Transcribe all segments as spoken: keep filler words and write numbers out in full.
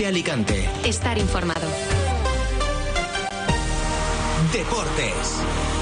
COPE Alicante. Estar informado. Deportes.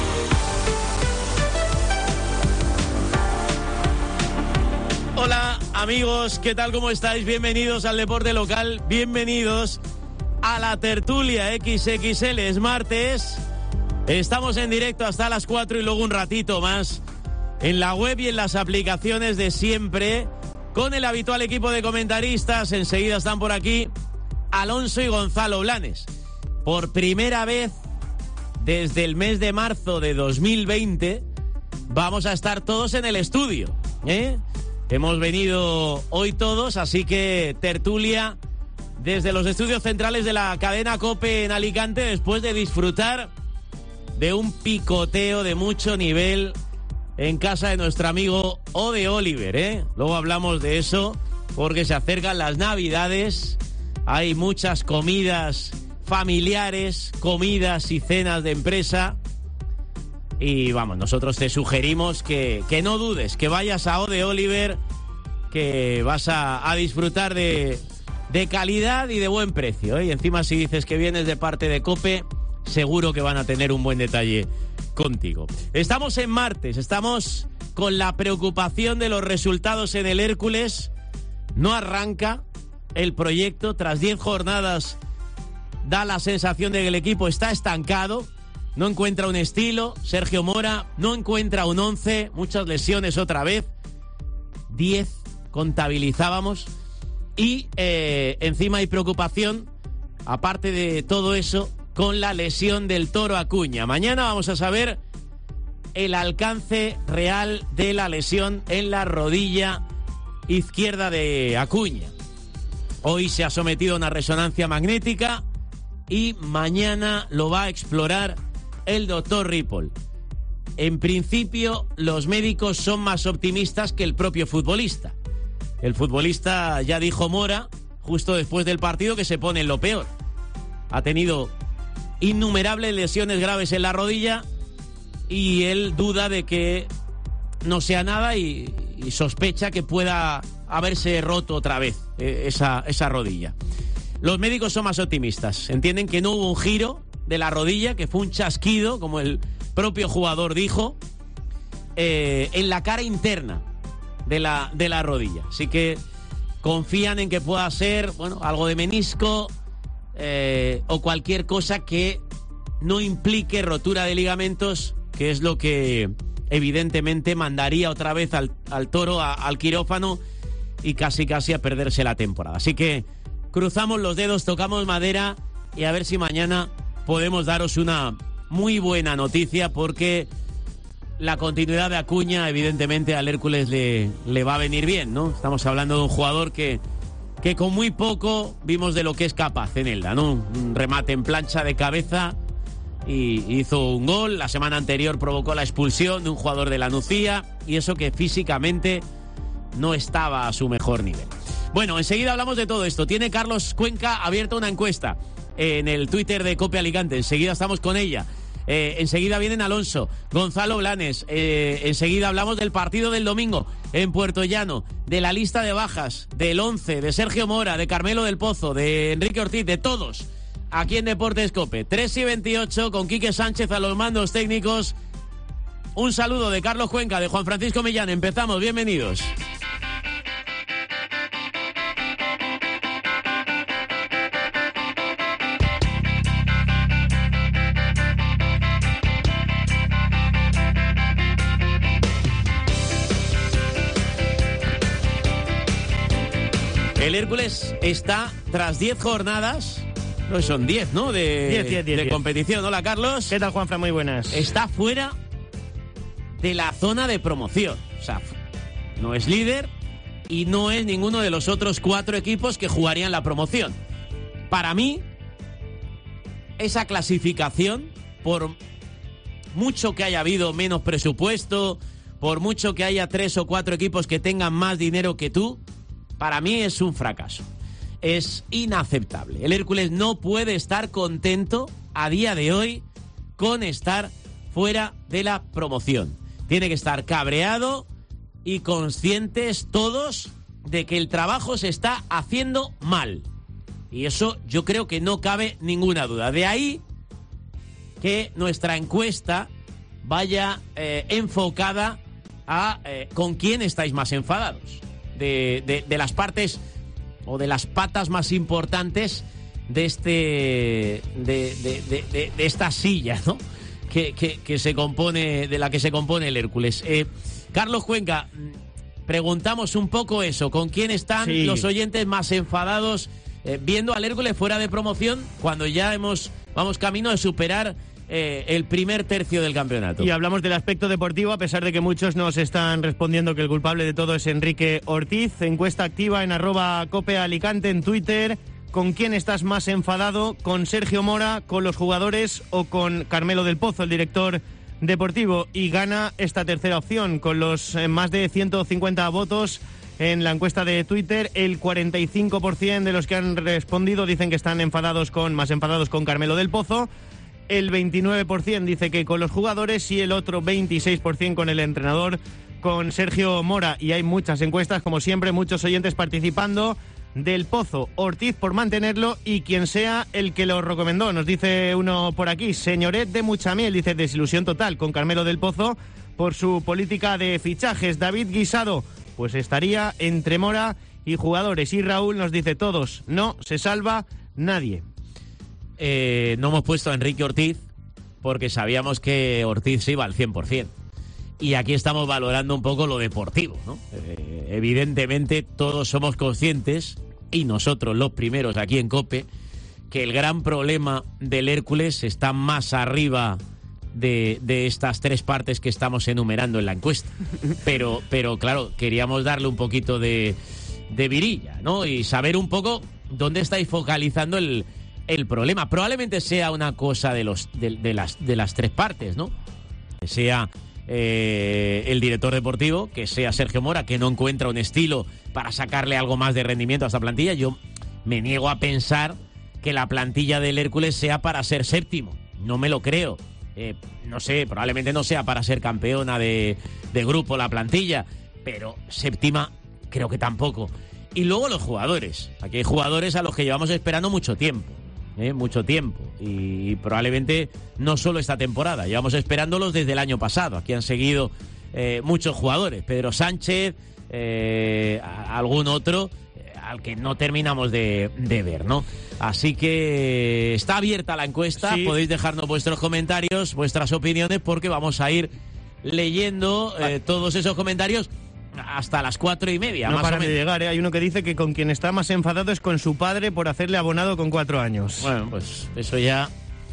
Hola amigos, ¿qué tal? ¿Cómo estáis? Bienvenidos al Deporte Local, bienvenidos a la tertulia equis equis ele. Es martes, estamos en directo hasta las cuatro y luego un ratito más en la web y en las aplicaciones de siempre con el habitual equipo de comentaristas. Enseguida están por aquí Alonso y Gonzalo Blanes. Por primera vez desde el mes de marzo de dos mil veinte vamos a estar todos en el estudio, ¿eh? Hemos venido hoy todos, así que tertulia desde los estudios centrales de la cadena COPE en Alicante, después de disfrutar de un picoteo de mucho nivel en casa de nuestro amigo Ode Oliver, ¿eh? Luego hablamos de eso, porque se acercan las Navidades, hay muchas comidas familiares, comidas y cenas de empresa. Y vamos, nosotros te sugerimos que, que no dudes, que vayas a Ode Oliver, que vas a, a disfrutar de, de calidad y de buen precio, ¿eh? Y encima si dices que vienes de parte de COPE, seguro que van a tener un buen detalle contigo. Estamos en martes, estamos con la preocupación de los resultados en el Hércules. No arranca el proyecto, tras diez jornadas da la sensación de que el equipo está estancado. No encuentra un estilo, Sergio Mora, no encuentra un once, muchas lesiones otra vez, diez contabilizábamos, y eh, encima hay preocupación, aparte de todo eso, con la lesión del Toro Acuña. Mañana vamos a saber el alcance real de la lesión en la rodilla izquierda de Acuña. Hoy se ha sometido a una resonancia magnética y mañana lo va a explorar el doctor Ripoll. En principio, los médicos son más optimistas que el propio futbolista. El futbolista, ya dijo Mora, justo después del partido, que se pone en lo peor. Ha tenido innumerables lesiones graves en la rodilla y él duda de que no sea nada y, y sospecha que pueda haberse roto otra vez eh, esa, esa rodilla. Los médicos son más optimistas. Entienden que no hubo un giro de la rodilla, que fue un chasquido, como el propio jugador dijo, eh, en la cara interna de la, de la rodilla. Así que confían en que pueda ser, bueno, algo de menisco eh, o cualquier cosa que no implique rotura de ligamentos, que es lo que evidentemente mandaría otra vez al, al Toro a, al quirófano y casi casi a perderse la temporada. Así que cruzamos los dedos, tocamos madera y a ver si mañana podemos daros una muy buena noticia, porque la continuidad de Acuña evidentemente al Hércules le, le va a venir bien, ¿no? Estamos hablando de un jugador que, que con muy poco vimos de lo que es capaz en Elda, ¿no? Un remate en plancha de cabeza y hizo un gol. La semana anterior provocó la expulsión de un jugador de la Nucía, y eso que físicamente no estaba a su mejor nivel. Bueno, enseguida hablamos de todo esto. Tiene Carlos Cuenca abierta una encuesta en el Twitter de COPE Alicante. Enseguida estamos con ella. Eh, enseguida vienen Alonso, Gonzalo Blanes. Eh, enseguida hablamos del partido del domingo en Puerto Llano, de la lista de bajas, del once, de Sergio Mora, de Carmelo del Pozo, de Enrique Ortiz, de todos, aquí en Deportes COPE. tres y veintiocho, con Quique Sánchez a los mandos técnicos. Un saludo de Carlos Cuenca, de Juan Francisco Millán. Empezamos, bienvenidos. El Hércules está tras diez jornadas, no son diez, ¿no? De, diez, diez, diez, de diez. competición. Hola, Carlos. ¿Qué tal, Juanfran? Muy buenas. Está fuera de la zona de promoción. O sea, no es líder y no es ninguno de los otros cuatro equipos que jugarían la promoción. Para mí, esa clasificación, por mucho que haya habido menos presupuesto, por mucho que haya tres o cuatro equipos que tengan más dinero que tú, para mí es un fracaso. Es inaceptable. El Hércules no puede estar contento a día de hoy con estar fuera de la promoción. Tiene que estar cabreado y conscientes todos de que el trabajo se está haciendo mal. Y eso yo creo que no cabe ninguna duda. De ahí que nuestra encuesta vaya eh, enfocada a eh, con quién estáis más enfadados. De, de, de las partes o de las patas más importantes de este de, de, de, de, de esta silla, ¿no? Que, que, que se compone, de la que se compone el Hércules. Eh, Carlos Cuenca, preguntamos un poco eso, ¿con quién están sí. los oyentes más enfadados eh, viendo al Hércules fuera de promoción cuando ya hemos vamos camino de superar eh, el primer tercio del campeonato? Y hablamos del aspecto deportivo, a pesar de que muchos nos están respondiendo que el culpable de todo es Enrique Ortiz. Encuesta activa en arroba Cope Alicante en Twitter. ¿Con quién estás más enfadado? ¿Con Sergio Mora, con los jugadores o con Carmelo del Pozo, el director deportivo? Y gana esta tercera opción con los eh, más de ciento cincuenta votos en la encuesta de Twitter. El cuarenta y cinco por ciento de los que han respondido dicen que están enfadados con más enfadados con Carmelo del Pozo. El veintinueve por ciento dice que con los jugadores y el otro veintiséis por ciento con el entrenador, con Sergio Mora. Y hay muchas encuestas, como siempre, muchos oyentes participando. Del Pozo, Ortiz por mantenerlo y quien sea el que lo recomendó. Nos dice uno por aquí, Señoret de Muchamiel, dice desilusión total con Carmelo del Pozo por su política de fichajes. David Guisado, pues estaría entre Mora y jugadores. Y Raúl nos dice todos, no se salva nadie. Eh, no hemos puesto a Enrique Ortiz porque sabíamos que Ortiz se iba al cien por ciento. Y aquí estamos valorando un poco lo deportivo, ¿no? Eh, evidentemente todos somos conscientes, y nosotros los primeros aquí en COPE, que el gran problema del Hércules está más arriba de, de estas tres partes que estamos enumerando en la encuesta. Pero, pero claro, queríamos darle un poquito de, de virilla, ¿no? Y saber un poco dónde estáis focalizando el, el problema. Probablemente sea una cosa de, los, de, de, las, de las tres partes, ¿no? Que sea... Eh, el director deportivo, que sea Sergio Mora, que no encuentra un estilo para sacarle algo más de rendimiento a esta plantilla. Yo me niego a pensar que la plantilla del Hércules sea para ser séptimo, no me lo creo. Eh, no sé, probablemente no sea para ser campeona de, de grupo la plantilla, pero séptima creo que tampoco. Y luego los jugadores, aquí hay jugadores a los que llevamos esperando mucho tiempo. Eh, mucho tiempo y, y probablemente no solo esta temporada, llevamos esperándolos desde el año pasado. Aquí han seguido eh, muchos jugadores, Pedro Sánchez, eh, a, algún otro eh, al que no terminamos de, de ver, ¿no? Así que está abierta la encuesta, sí. Podéis dejarnos vuestros comentarios, vuestras opiniones, porque vamos a ir leyendo eh, todos esos comentarios hasta las cuatro y media. No más paran o menos. de llegar, ¿eh? Hay uno que dice que con quien está más enfadado es con su padre por hacerle abonado con cuatro años. Bueno, pues eso ya...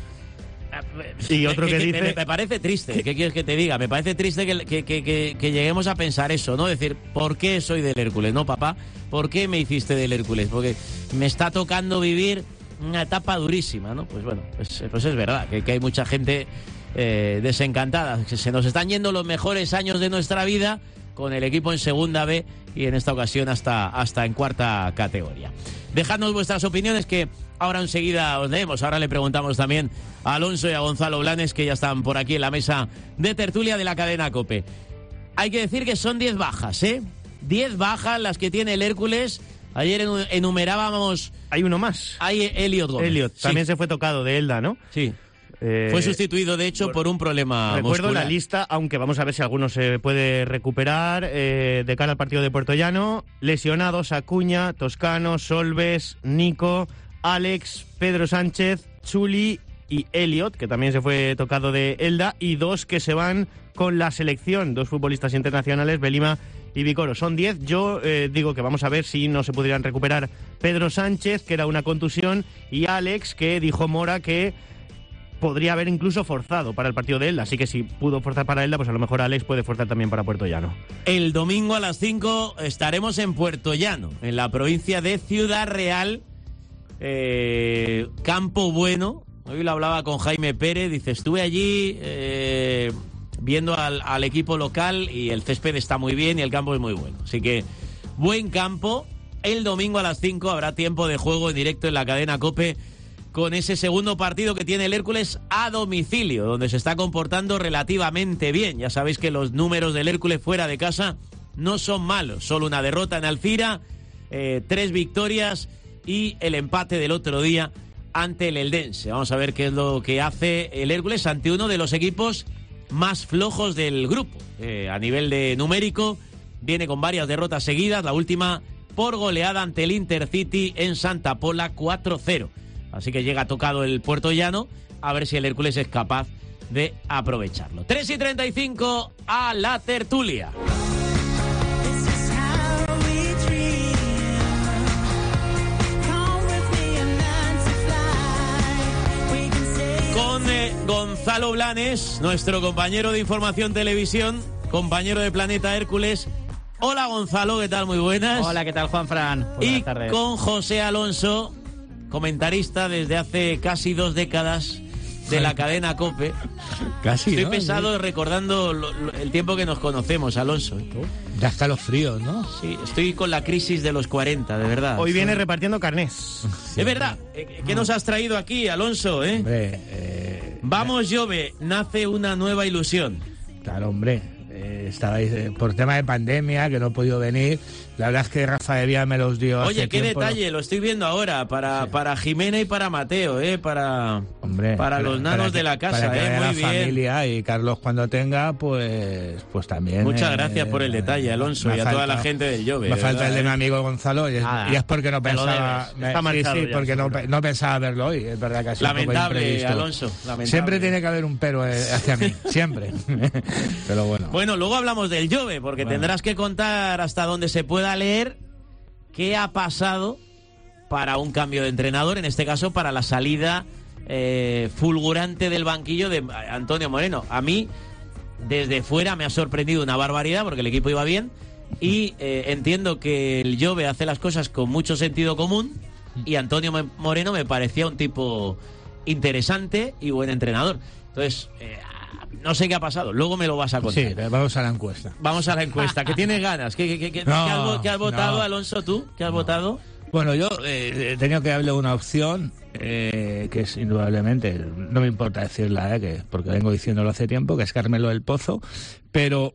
Y otro que, que dice... Me, me parece triste, ¿qué quieres que te diga? Me parece triste que, que, que, que, que lleguemos a pensar eso, ¿no? Decir, ¿por qué soy del Hércules? No, papá, ¿por qué me hiciste del Hércules? Porque me está tocando vivir una etapa durísima, ¿no? Pues bueno, pues, pues es verdad, que, que hay mucha gente eh, desencantada, que se nos están yendo los mejores años de nuestra vida con el equipo en segunda B y en esta ocasión hasta, hasta en cuarta categoría. Dejadnos vuestras opiniones que ahora enseguida os leemos. Ahora le preguntamos también a Alonso y a Gonzalo Blanes, que ya están por aquí en la mesa de tertulia de la cadena COPE. Hay que decir que son diez bajas, ¿eh? diez bajas las que tiene el Hércules. Ayer enumerábamos... Hay uno más. Hay Elliot Gómez. Elliot, sí. También se fue tocado de Elda, ¿no? Sí. Eh, Fue sustituido, de hecho, por un problema Recuerdo muscular. la lista, aunque vamos a ver si alguno se puede recuperar eh, de cara al partido de Puertollano. Lesionados: Acuña, Toscano, Solves, Nico, Alex, Pedro Sánchez, Chuli y Elliot, que también se fue tocado de Elda, y dos que se van con la selección, dos futbolistas internacionales, Belima y Vicoro. Son diez. Yo eh, digo que vamos a ver si no se pudieran recuperar Pedro Sánchez, que era una contusión, y Alex, que dijo Mora que podría haber incluso forzado para el partido de Elda, así que si pudo forzar para Elda, pues a lo mejor Alex puede forzar también para Puertollano. El domingo a las cinco estaremos en Puertollano, en la provincia de Ciudad Real, eh, Campo Bueno. Hoy lo hablaba con Jaime Pérez, dice, estuve allí eh, viendo al, al equipo local y el césped está muy bien y el campo es muy bueno, así que buen campo. El domingo a las cinco habrá tiempo de juego en directo en la cadena COPE, con ese segundo partido que tiene el Hércules a domicilio, donde se está comportando relativamente bien. Ya sabéis que los números del Hércules fuera de casa no son malos. Solo una derrota en Alcira, eh, tres victorias y el empate del otro día ante el Eldense. Vamos a ver qué es lo que hace el Hércules ante uno de los equipos más flojos del grupo. Eh, a nivel de numérico, viene con varias derrotas seguidas, la última por goleada ante el Intercity en Santa Pola cuatro cero. Así que llega tocado el Puerto Llano, a ver si el Hércules es capaz de aprovecharlo. tres y treinta y cinco a la tertulia. Con eh, Gonzalo Blanes, nuestro compañero de Información Televisión, compañero de Planeta Hércules. Hola Gonzalo, ¿qué tal? Muy buenas. Hola, ¿qué tal, Juanfran? Buenas y tardes. Con José Alonso, comentarista desde hace casi dos décadas de la cadena COPE. Casi, Estoy ¿no? pesado recordando lo, lo, el tiempo que nos conocemos, Alonso. Ya está los fríos, ¿no? Sí, estoy con la crisis de los cuarenta, de verdad. Hoy viene sí. repartiendo carnés. Sí, es verdad. ¿Qué nos has traído aquí, Alonso? ¿eh? Hombre, eh, Vamos, Jove, nace una nueva ilusión. Claro, hombre. Eh, estabais eh, por tema de pandemia, que no he podido venir. La verdad es que Rafa de Vía me los dio. Oye, hace qué tiempo. detalle, lo estoy viendo ahora, para, Sí. para Jimena y para Mateo, ¿eh? Para, Hombre, para para- los nanos para que- de la casa, para que ¿eh? vaya Muy la bien. familia, y Carlos cuando tenga, pues pues también. Muchas eh, gracias por el detalle, Alonso, me y a falta- toda la gente del Jove. Me de falta verdad, el de mi ¿eh? amigo Gonzalo, y es, Nada, y es porque no te lo pensaba. debes. me- Está sí, marcado sí, ya, porque no, seguro. pe- no pensaba verlo hoy. Es verdad que ha sido un poco Lamentable, imprevisto. Alonso, lamentable. Siempre tiene que haber un pero eh, hacia mí, siempre. Pero bueno. Bueno, luego hablamos del Jove, porque Bueno. tendrás que contar hasta donde se pueda leer qué ha pasado para un cambio de entrenador, en este caso para la salida eh, fulgurante del banquillo de Antonio Moreno. A mí, desde fuera, me ha sorprendido una barbaridad, porque el equipo iba bien, y eh, entiendo que el Jove hace las cosas con mucho sentido común, y Antonio Moreno me parecía un tipo interesante y buen entrenador. Entonces, eh, no sé qué ha pasado, luego me lo vas a contar. Sí, vamos a la encuesta. Vamos a la encuesta, que tienes ganas. ¿Qué, qué, qué, No, qué has, vo- qué has votado, no. Alonso, tú? ¿Qué has votado? Bueno, yo eh, he tenido que darle una opción eh, que es indudablemente, no me importa decirla, eh, que porque vengo diciéndolo hace tiempo, que es Carmelo del Pozo, pero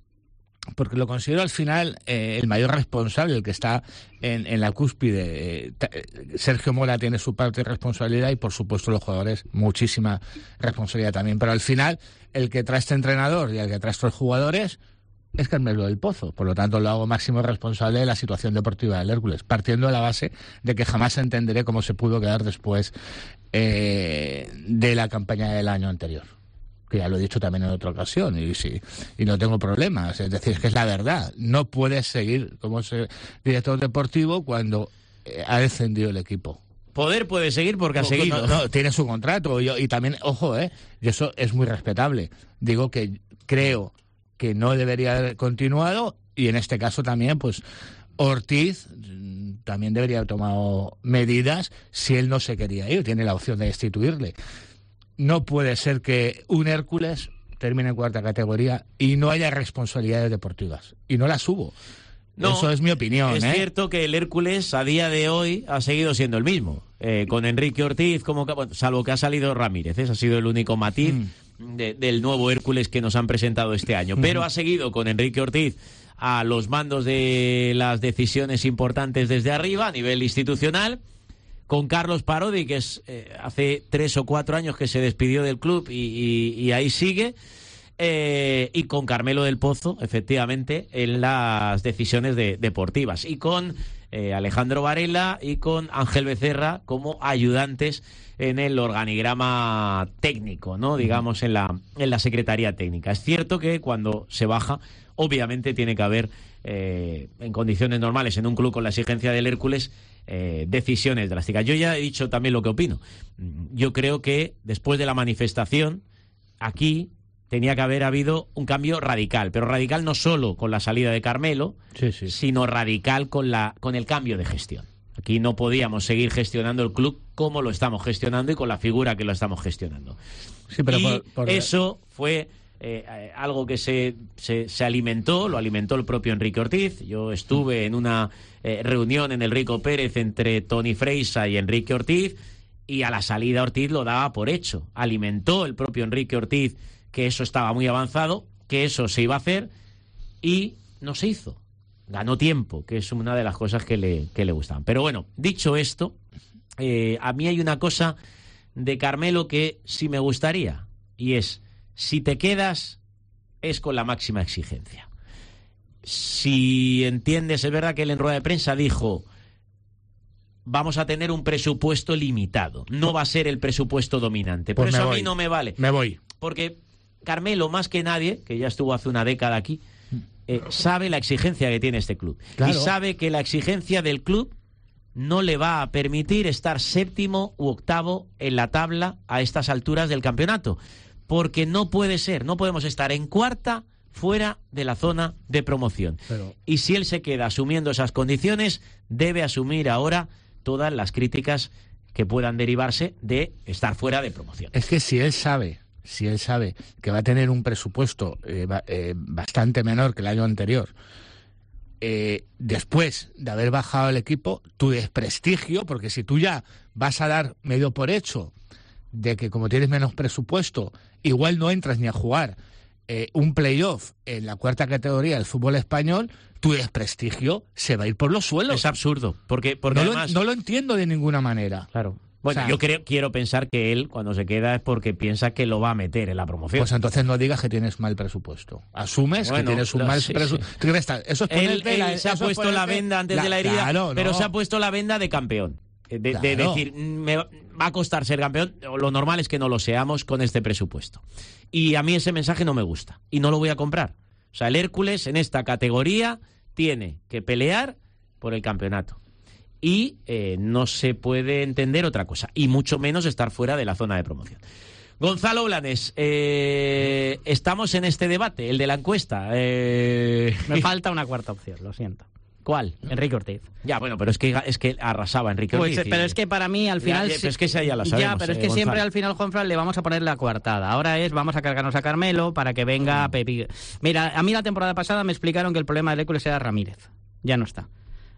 porque lo considero al final eh, el mayor responsable, el que está en, en la cúspide. Eh, ta- Sergio Mora tiene su parte de responsabilidad y, por supuesto, los jugadores muchísima responsabilidad también. Pero al final, el que trae este entrenador y el que trae estos jugadores es Carmelo del Pozo. Por lo tanto, lo hago máximo responsable de la situación deportiva del Hércules, partiendo de la base de que jamás entenderé cómo se pudo quedar después eh, de la campaña del año anterior. Que ya lo he dicho también en otra ocasión, y sí, y no tengo problemas. Es decir, es que es la verdad. No puedes seguir como ser director deportivo cuando eh, ha descendido el equipo. Poder puede seguir porque ha No, seguido. No, no, tiene su contrato. Yo, y también, ojo, eh, y eso es muy respetable. Digo que creo que no debería haber continuado, y en este caso también, pues, Ortiz mm, también debería haber tomado medidas si él no se quería ir. Tiene la opción de destituirle. No puede ser que un Hércules termine en cuarta categoría y no haya responsabilidades deportivas. Y no las hubo. No, eso es mi opinión. Es ¿eh? cierto que el Hércules a día de hoy ha seguido siendo el mismo. Eh, con Enrique Ortiz, como que- bueno, salvo que ha salido Ramírez. Ese ha sido el único matiz Mm. de- del nuevo Hércules que nos han presentado este año. Pero ha seguido con Enrique Ortiz a los mandos de las decisiones importantes desde arriba, a nivel institucional. Con Carlos Parodi, que es eh, hace tres o cuatro años que se despidió del club y, y- y ahí sigue. Eh, y con Carmelo del Pozo, efectivamente, en las decisiones de- deportivas. Y con eh, Alejandro Varela y con Ángel Becerra como ayudantes en el organigrama técnico, ¿no? Digamos, en la, en la Secretaría Técnica. Es cierto que cuando se baja, obviamente tiene que haber, eh, en condiciones normales, en un club con la exigencia del Hércules, eh, decisiones drásticas. Yo ya he dicho también lo que opino. Yo creo que después de la manifestación, aquí tenía que haber habido un cambio radical, pero radical no solo con la salida de Carmelo, Sí, sí. sino radical con la con el cambio de gestión. Aquí no podíamos seguir gestionando el club como lo estamos gestionando y con la figura que lo estamos gestionando. Sí, pero y por- por- eso fue eh, eh, algo que se, se, se alimentó, lo alimentó el propio Enrique Ortiz. Yo estuve en una eh, reunión en el Rico Pérez entre Tony Freisa y Enrique Ortiz, y a la salida Ortiz lo daba por hecho. Alimentó el propio Enrique Ortiz que eso estaba muy avanzado, que eso se iba a hacer, y no se hizo. ganó tiempo, que es una de las cosas que le, que le gustaban. Pero bueno, dicho esto, eh, a mí hay una cosa de Carmelo que sí me gustaría, y es, si te quedas, es con la máxima exigencia. Si entiendes, es verdad que él en rueda de prensa dijo, vamos a tener un presupuesto limitado, no va a ser el presupuesto dominante. Por pues eso a voy. mí no me vale. Me voy. Porque Carmelo, más que nadie, que ya estuvo hace una década aquí, eh, sabe la exigencia que tiene este club. Claro. Y sabe que la exigencia del club no le va a permitir estar séptimo u octavo en la tabla a estas alturas del campeonato. Porque no puede ser, no podemos estar en cuarta fuera de la zona de promoción. Pero... Y si él se queda asumiendo esas condiciones, debe asumir ahora todas las críticas que puedan derivarse de estar fuera de promoción. Es que si él sabe, si él sabe que va a tener un presupuesto eh, eh, bastante menor que el año anterior, eh, después de haber bajado el equipo, tu desprestigio, porque si tú ya vas a dar medio por hecho de que como tienes menos presupuesto, igual no entras ni a jugar eh, un playoff en la cuarta categoría del fútbol español, tu desprestigio se va a ir por los suelos. Es absurdo, porque, porque no, además... lo, no lo entiendo de ninguna manera. Claro. Bueno, O sea, yo creo, quiero pensar que él, cuando se queda, es porque piensa que lo va a meter en la promoción. Pues entonces no digas que tienes mal presupuesto. Asumes Bueno, que tienes un lo- mal sí, presupuesto. Eso es Él, ponerte él la- se ha eso es puesto la ponerte venda antes la- de la herida, claro, pero no. se ha puesto la venda de campeón. De, de Claro. decir, me va a costar ser campeón, lo normal es que no lo seamos con este presupuesto. Y a mí ese mensaje no me gusta, y no lo voy a comprar. O sea, el Hércules en esta categoría tiene que pelear por el campeonato. Y eh, no se puede entender otra cosa, y mucho menos estar fuera de la zona de promoción. Gonzalo Blanes, eh, estamos en este debate, el de la encuesta. Eh... Me falta una cuarta opción, lo siento. ¿Cuál? Enrique Ortiz. Ya, bueno, pero es que es que arrasaba Enrique Pues, Ortiz. y- pero es que para mí al Ya, final... ya, sí- pero es que esa ya la sabemos, Ya, pero es eh, que siempre Gonzalo. al final, Juanfran, le vamos a poner la coartada. Ahora es, vamos a cargarnos a Carmelo para que venga Pepi. Mira, a mí la temporada pasada me explicaron que el problema del Hércules era Ramírez. Ya no está.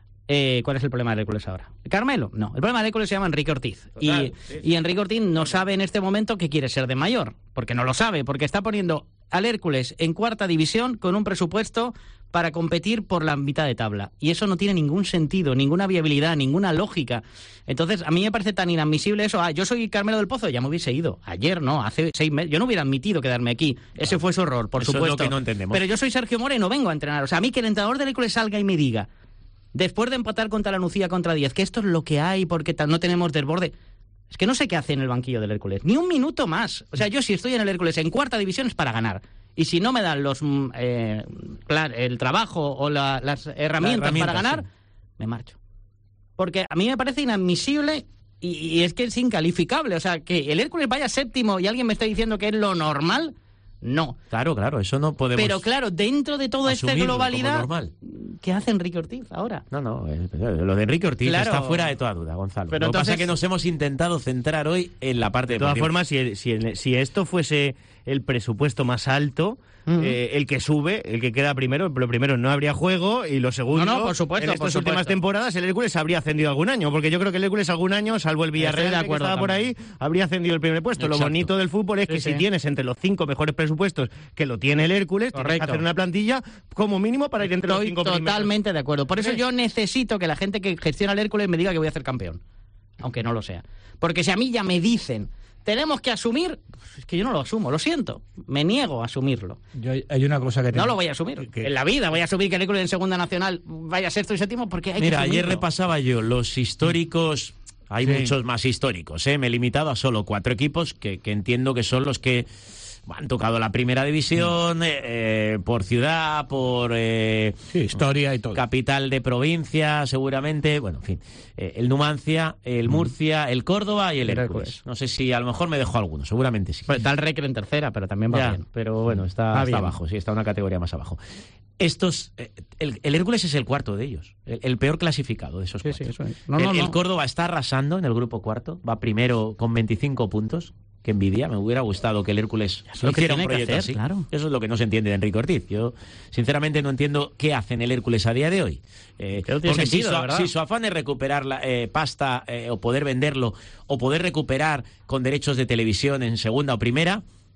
Eh, ¿Cuál es el problema del Hércules ahora? ¿Carmelo? No. El problema del Hércules se llama Enrique Ortiz. Total, y, sí, sí. y Enrique Ortiz no sabe en este momento que quiere ser de mayor. Porque no lo sabe. Porque está poniendo al Hércules en cuarta división con un presupuesto para competir por la mitad de tabla. Y eso no tiene ningún sentido, ninguna viabilidad, ninguna lógica. Entonces, a mí me parece tan inadmisible eso. Ah, yo soy Carmelo del Pozo, ya me hubiese ido. Ayer, no, hace seis meses. Yo no hubiera admitido quedarme aquí. Ese fue su error, por Eso es supuesto. lo que no entendemos. Pero yo soy Sergio Moreno, vengo a entrenar. O sea, a mí que el entrenador del Hércules salga y me diga, después de empatar contra la Nucía contra diez, que esto es lo que hay porque tal, no tenemos desborde. Es que no sé qué hace en el banquillo del Hércules. Ni un minuto más. O sea, yo si estoy en el Hércules en cuarta división es para ganar. Y si no me dan los mm, eh, claro, el trabajo o la- las herramientas, herramientas, para ganar, sí. me marcho. Porque a mí me parece inadmisible y, y es que es incalificable. O sea, que el Hércules vaya séptimo y alguien me está diciendo que es lo normal, no. Claro, claro, eso no podemos... Pero claro, dentro de toda esta asumirlo como globalidad, normal. ¿qué hace Enrique Ortiz ahora? No, no, eh, lo de Enrique Ortiz Claro. está fuera de toda duda, Gonzalo. Pero lo que pasa entonces- es que nos hemos intentado centrar hoy en la parte De todas deportiva. formas, si, el- si, el- si esto fuese el presupuesto más alto, Ujú. eh, el que sube, el que queda primero, lo primero no habría juego y lo segundo, No, no, por supuesto, en estas por supuesto. últimas temporadas el Hércules habría ascendido algún año, porque yo creo que el Hércules algún año, salvo el Villarreal Estoy de que acuerdo estaba por ahí, también. habría ascendido el primer puesto. Lo Exacto. bonito del fútbol es que Sí, si sí. tienes entre los cinco mejores presupuestos que lo tiene el Hércules, tienes que Correcto. hacer una plantilla como mínimo para ir entre los Estoy cinco primeros. totalmente de acuerdo. Por eso Sí. yo necesito que la gente que gestiona el Hércules me diga que voy a ser campeón, aunque no lo sea. Porque si a mí ya me dicen, tenemos que asumir, pues es que yo no lo asumo, lo siento, me niego a asumirlo. Yo, hay una cosa que No lo voy a asumir. que- En la vida voy a asumir que el Hércules en segunda nacional vaya sexto y séptimo porque hay Mira, que ayer asumirlo. repasaba yo los históricos, hay Sí. muchos más históricos, ¿eh? Me he limitado a solo cuatro equipos que, que entiendo que son los que han tocado la primera división, eh, eh, por ciudad, por eh, Sí, historia y todo. capital de provincia, seguramente, bueno, en fin, eh, el Numancia, el Murcia, el Córdoba y el El Hércules. Hércules. No sé si a lo mejor me dejo alguno, seguramente sí. Pues está el Recre en tercera, pero también va Ya, bien. pero bueno, está, Va está bien. abajo, sí, está una categoría más abajo. Estos, eh, el, el Hércules es el cuarto de ellos, el, el peor clasificado de esos Sí, cuatro. sí, eso es. No, el, no, el no. Córdoba está arrasando en el grupo cuarto, va primero con veinticinco puntos. Que envidia, me hubiera gustado que el Hércules es lo que hiciera un tiene que proyecto hacer, así. claro. Eso es lo que no se entiende de Enrique Ortiz. Yo, sinceramente, no entiendo qué hace en el Hércules a día de hoy. Eh, Que no tiene porque sentido, si, la su, verdad. si su afán es recuperar la, eh, pasta eh, o poder venderlo o poder recuperar con derechos de televisión en segunda o primera,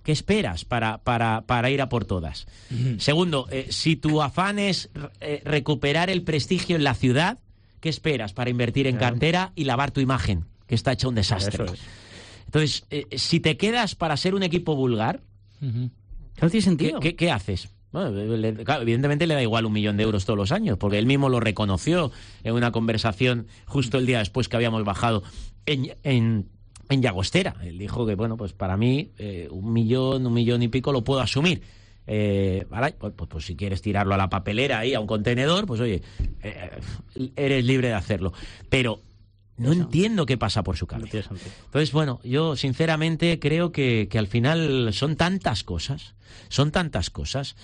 ¿qué esperas para, para, para ir a por todas? Uh-huh. Segundo, eh, si tu afán es eh, recuperar el prestigio en la ciudad, ¿qué esperas para invertir en claro. cantera y lavar tu imagen, que está hecha un desastre? Eso es. Entonces, eh, si te quedas para ser un equipo vulgar, uh-huh. no tiene sentido. ¿Qué, qué, qué haces? Bueno, le, claro, evidentemente le da igual un millón de euros todos los años, porque él mismo lo reconoció en una conversación justo el día después que habíamos bajado en, en, en Llagostera. Él dijo que, bueno, pues para mí eh, un millón, un millón y pico lo puedo asumir. Eh, ¿vale? pues, pues, pues si quieres tirarlo a la papelera ahí, a un contenedor, pues oye, eh, eres libre de hacerlo. Pero no Eso. entiendo qué pasa por su cabeza. Entonces, bueno, yo sinceramente creo que, que al final son tantas cosas, son tantas cosas,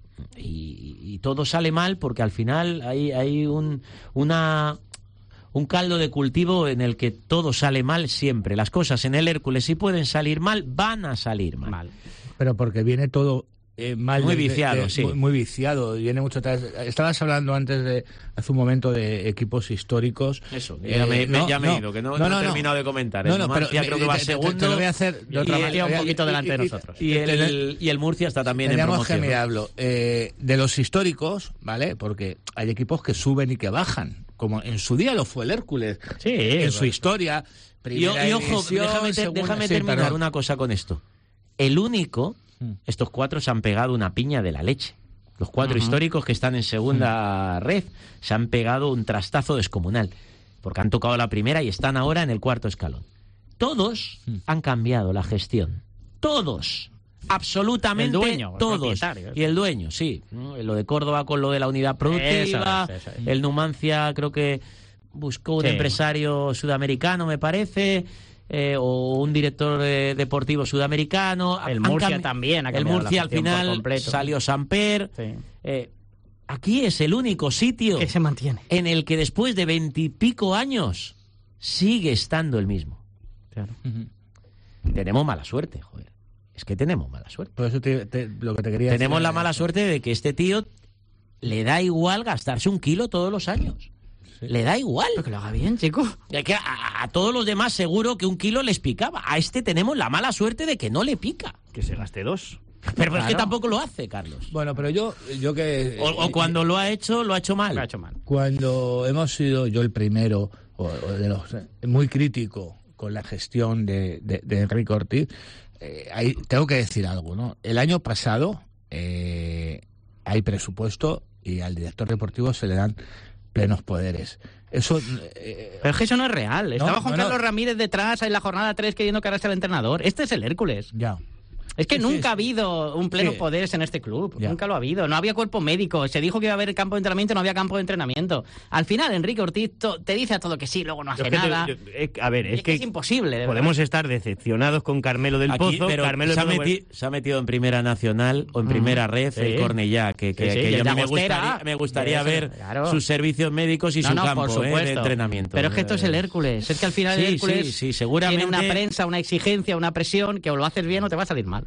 y, y todo sale mal porque al final hay, hay un, una, un caldo de cultivo en el que todo sale mal siempre. Las cosas en el Hércules, si pueden salir mal, van a salir mal. mal. Pero porque viene todo... Eh, mal muy de, viciado, de, de, sí. Muy, muy viciado, viene mucho atrás. Estabas hablando antes de hace un momento de equipos históricos. Eso, ya me, eh, no, ya me no, he ido, que no, no, no he no, terminado de comentar. No, no, Numancia pero creo que va te, segundo. Te, te lo voy a hacer de otra manera. Un poquito delante de nosotros. Y el, el, y el Murcia está también en promoción. Que mirarlo. Eh, de los históricos, ¿vale? Porque hay equipos que suben y que bajan. Como en su día lo fue el Hércules. Sí, en bueno. su historia. Y, y ojo, déjame, segunda, déjame sí, terminar perdón. una cosa con esto. El único... Estos cuatro se han pegado una piña de la leche. Los cuatro uh-huh. históricos que están en segunda uh-huh. red se han pegado un trastazo descomunal, porque han tocado la primera y están ahora en el cuarto escalón. Todos uh-huh. han cambiado la gestión. Todos. Absolutamente el dueño, todos. El y el dueño, sí. Lo de Córdoba con lo de la unidad productiva. Eso es, eso es. El Numancia creo que buscó un sí. empresario sudamericano, me parece... Eh, o un director eh, deportivo sudamericano. El Murcia cam... también ha el Murcia al final salió Samper. Sí. Eh, aquí es el único sitio que se mantiene, en el que después de veintipico años sigue estando el mismo. Claro. Uh-huh. Tenemos mala suerte, joder. Es que tenemos mala suerte. Por eso te, te, lo que te quería tenemos decir la mala eso. suerte de que este tío le da igual gastarse un kilo todos los años. Sí. Le da igual. Pero que lo haga bien, chico. Que a, a todos los demás seguro que un kilo les picaba. A este tenemos la mala suerte de que no le pica. Que se gaste dos. Pero claro. es que tampoco lo hace, Carlos. Bueno, pero yo, yo que... O, o cuando lo ha hecho, lo ha hecho mal. Lo ha hecho mal. Cuando hemos sido yo el primero, o, o de los muy crítico con la gestión de, de, de Enrique Ortiz, eh, ahí tengo que decir algo, ¿no? El año pasado eh, hay presupuesto y al director deportivo se le dan plenos poderes. Eso, eh, pero es que eso no es real. Estaba no, Juan no, Carlos no. Ramírez detrás en la jornada tres queriendo cargarse al entrenador. Este es el Hércules. Ya. Es que sí, nunca sí, ha habido un pleno sí. poderes en este club. Ya. Nunca lo ha habido. No había cuerpo médico. Se dijo que iba a haber campo de entrenamiento, no había campo de entrenamiento. Al final, Enrique Ortiz to- te dice a todo que sí, luego no hace es que nada. Te, yo, eh, a ver, es, es que, que es imposible. Podemos verdad. estar decepcionados con Carmelo del Aquí, Pozo. Pero Carmelo se, ha del meti- se ha metido en Primera Nacional o en Primera Red sí. el Cornellá, que, que, Sí, sí, que yo el a mí me Llagostera. gustaría, me gustaría Eso, ver claro. sus servicios médicos y no, su no, campo por supuesto. eh, de entrenamiento. Pero es que esto es el Hércules. Es que al final sí, el Hércules sí, sí, seguramente... tiene una prensa, una exigencia, una presión que o lo haces bien o te va a salir mal.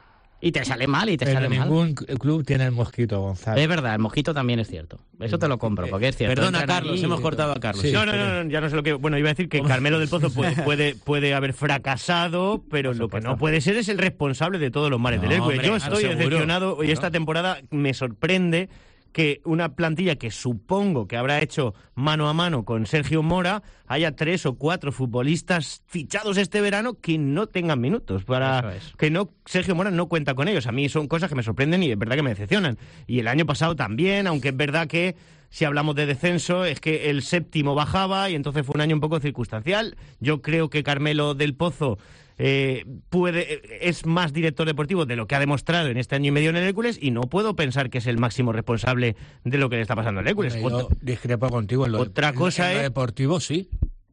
Y te sale mal, y te pero sale mal. ningún club tiene el mosquito, Gonzalo. Es verdad, el mosquito también es cierto. Eso te lo compro, porque es cierto. Perdona, Entran Carlos, ahí, hemos cortado a Carlos. Sí, no, no, no, no, ya no sé lo que... Bueno, iba a decir que Carmelo del Pozo puede, puede, puede haber fracasado, pero lo que no puede ser es el responsable de todos los males No, del Hércules. hombre, Yo estoy seguro. decepcionado y esta temporada me sorprende que una plantilla que supongo que habrá hecho mano a mano con Sergio Mora haya tres o cuatro futbolistas fichados este verano que no tengan minutos para Eso es. que no Sergio Mora no cuenta con ellos. A mí son cosas que me sorprenden y es verdad que me decepcionan. Y el año pasado también, aunque es verdad que si hablamos de descenso es que el séptimo bajaba y entonces fue un año un poco circunstancial. Yo creo que Carmelo del Pozo Eh, puede es más director deportivo de lo que ha demostrado en este año y medio en el Hércules y no puedo pensar que es el máximo responsable de lo que le está pasando al Hércules. Hombre, yo discrepo contigo en lo, otra cosa en, en lo es... deportivo, sí.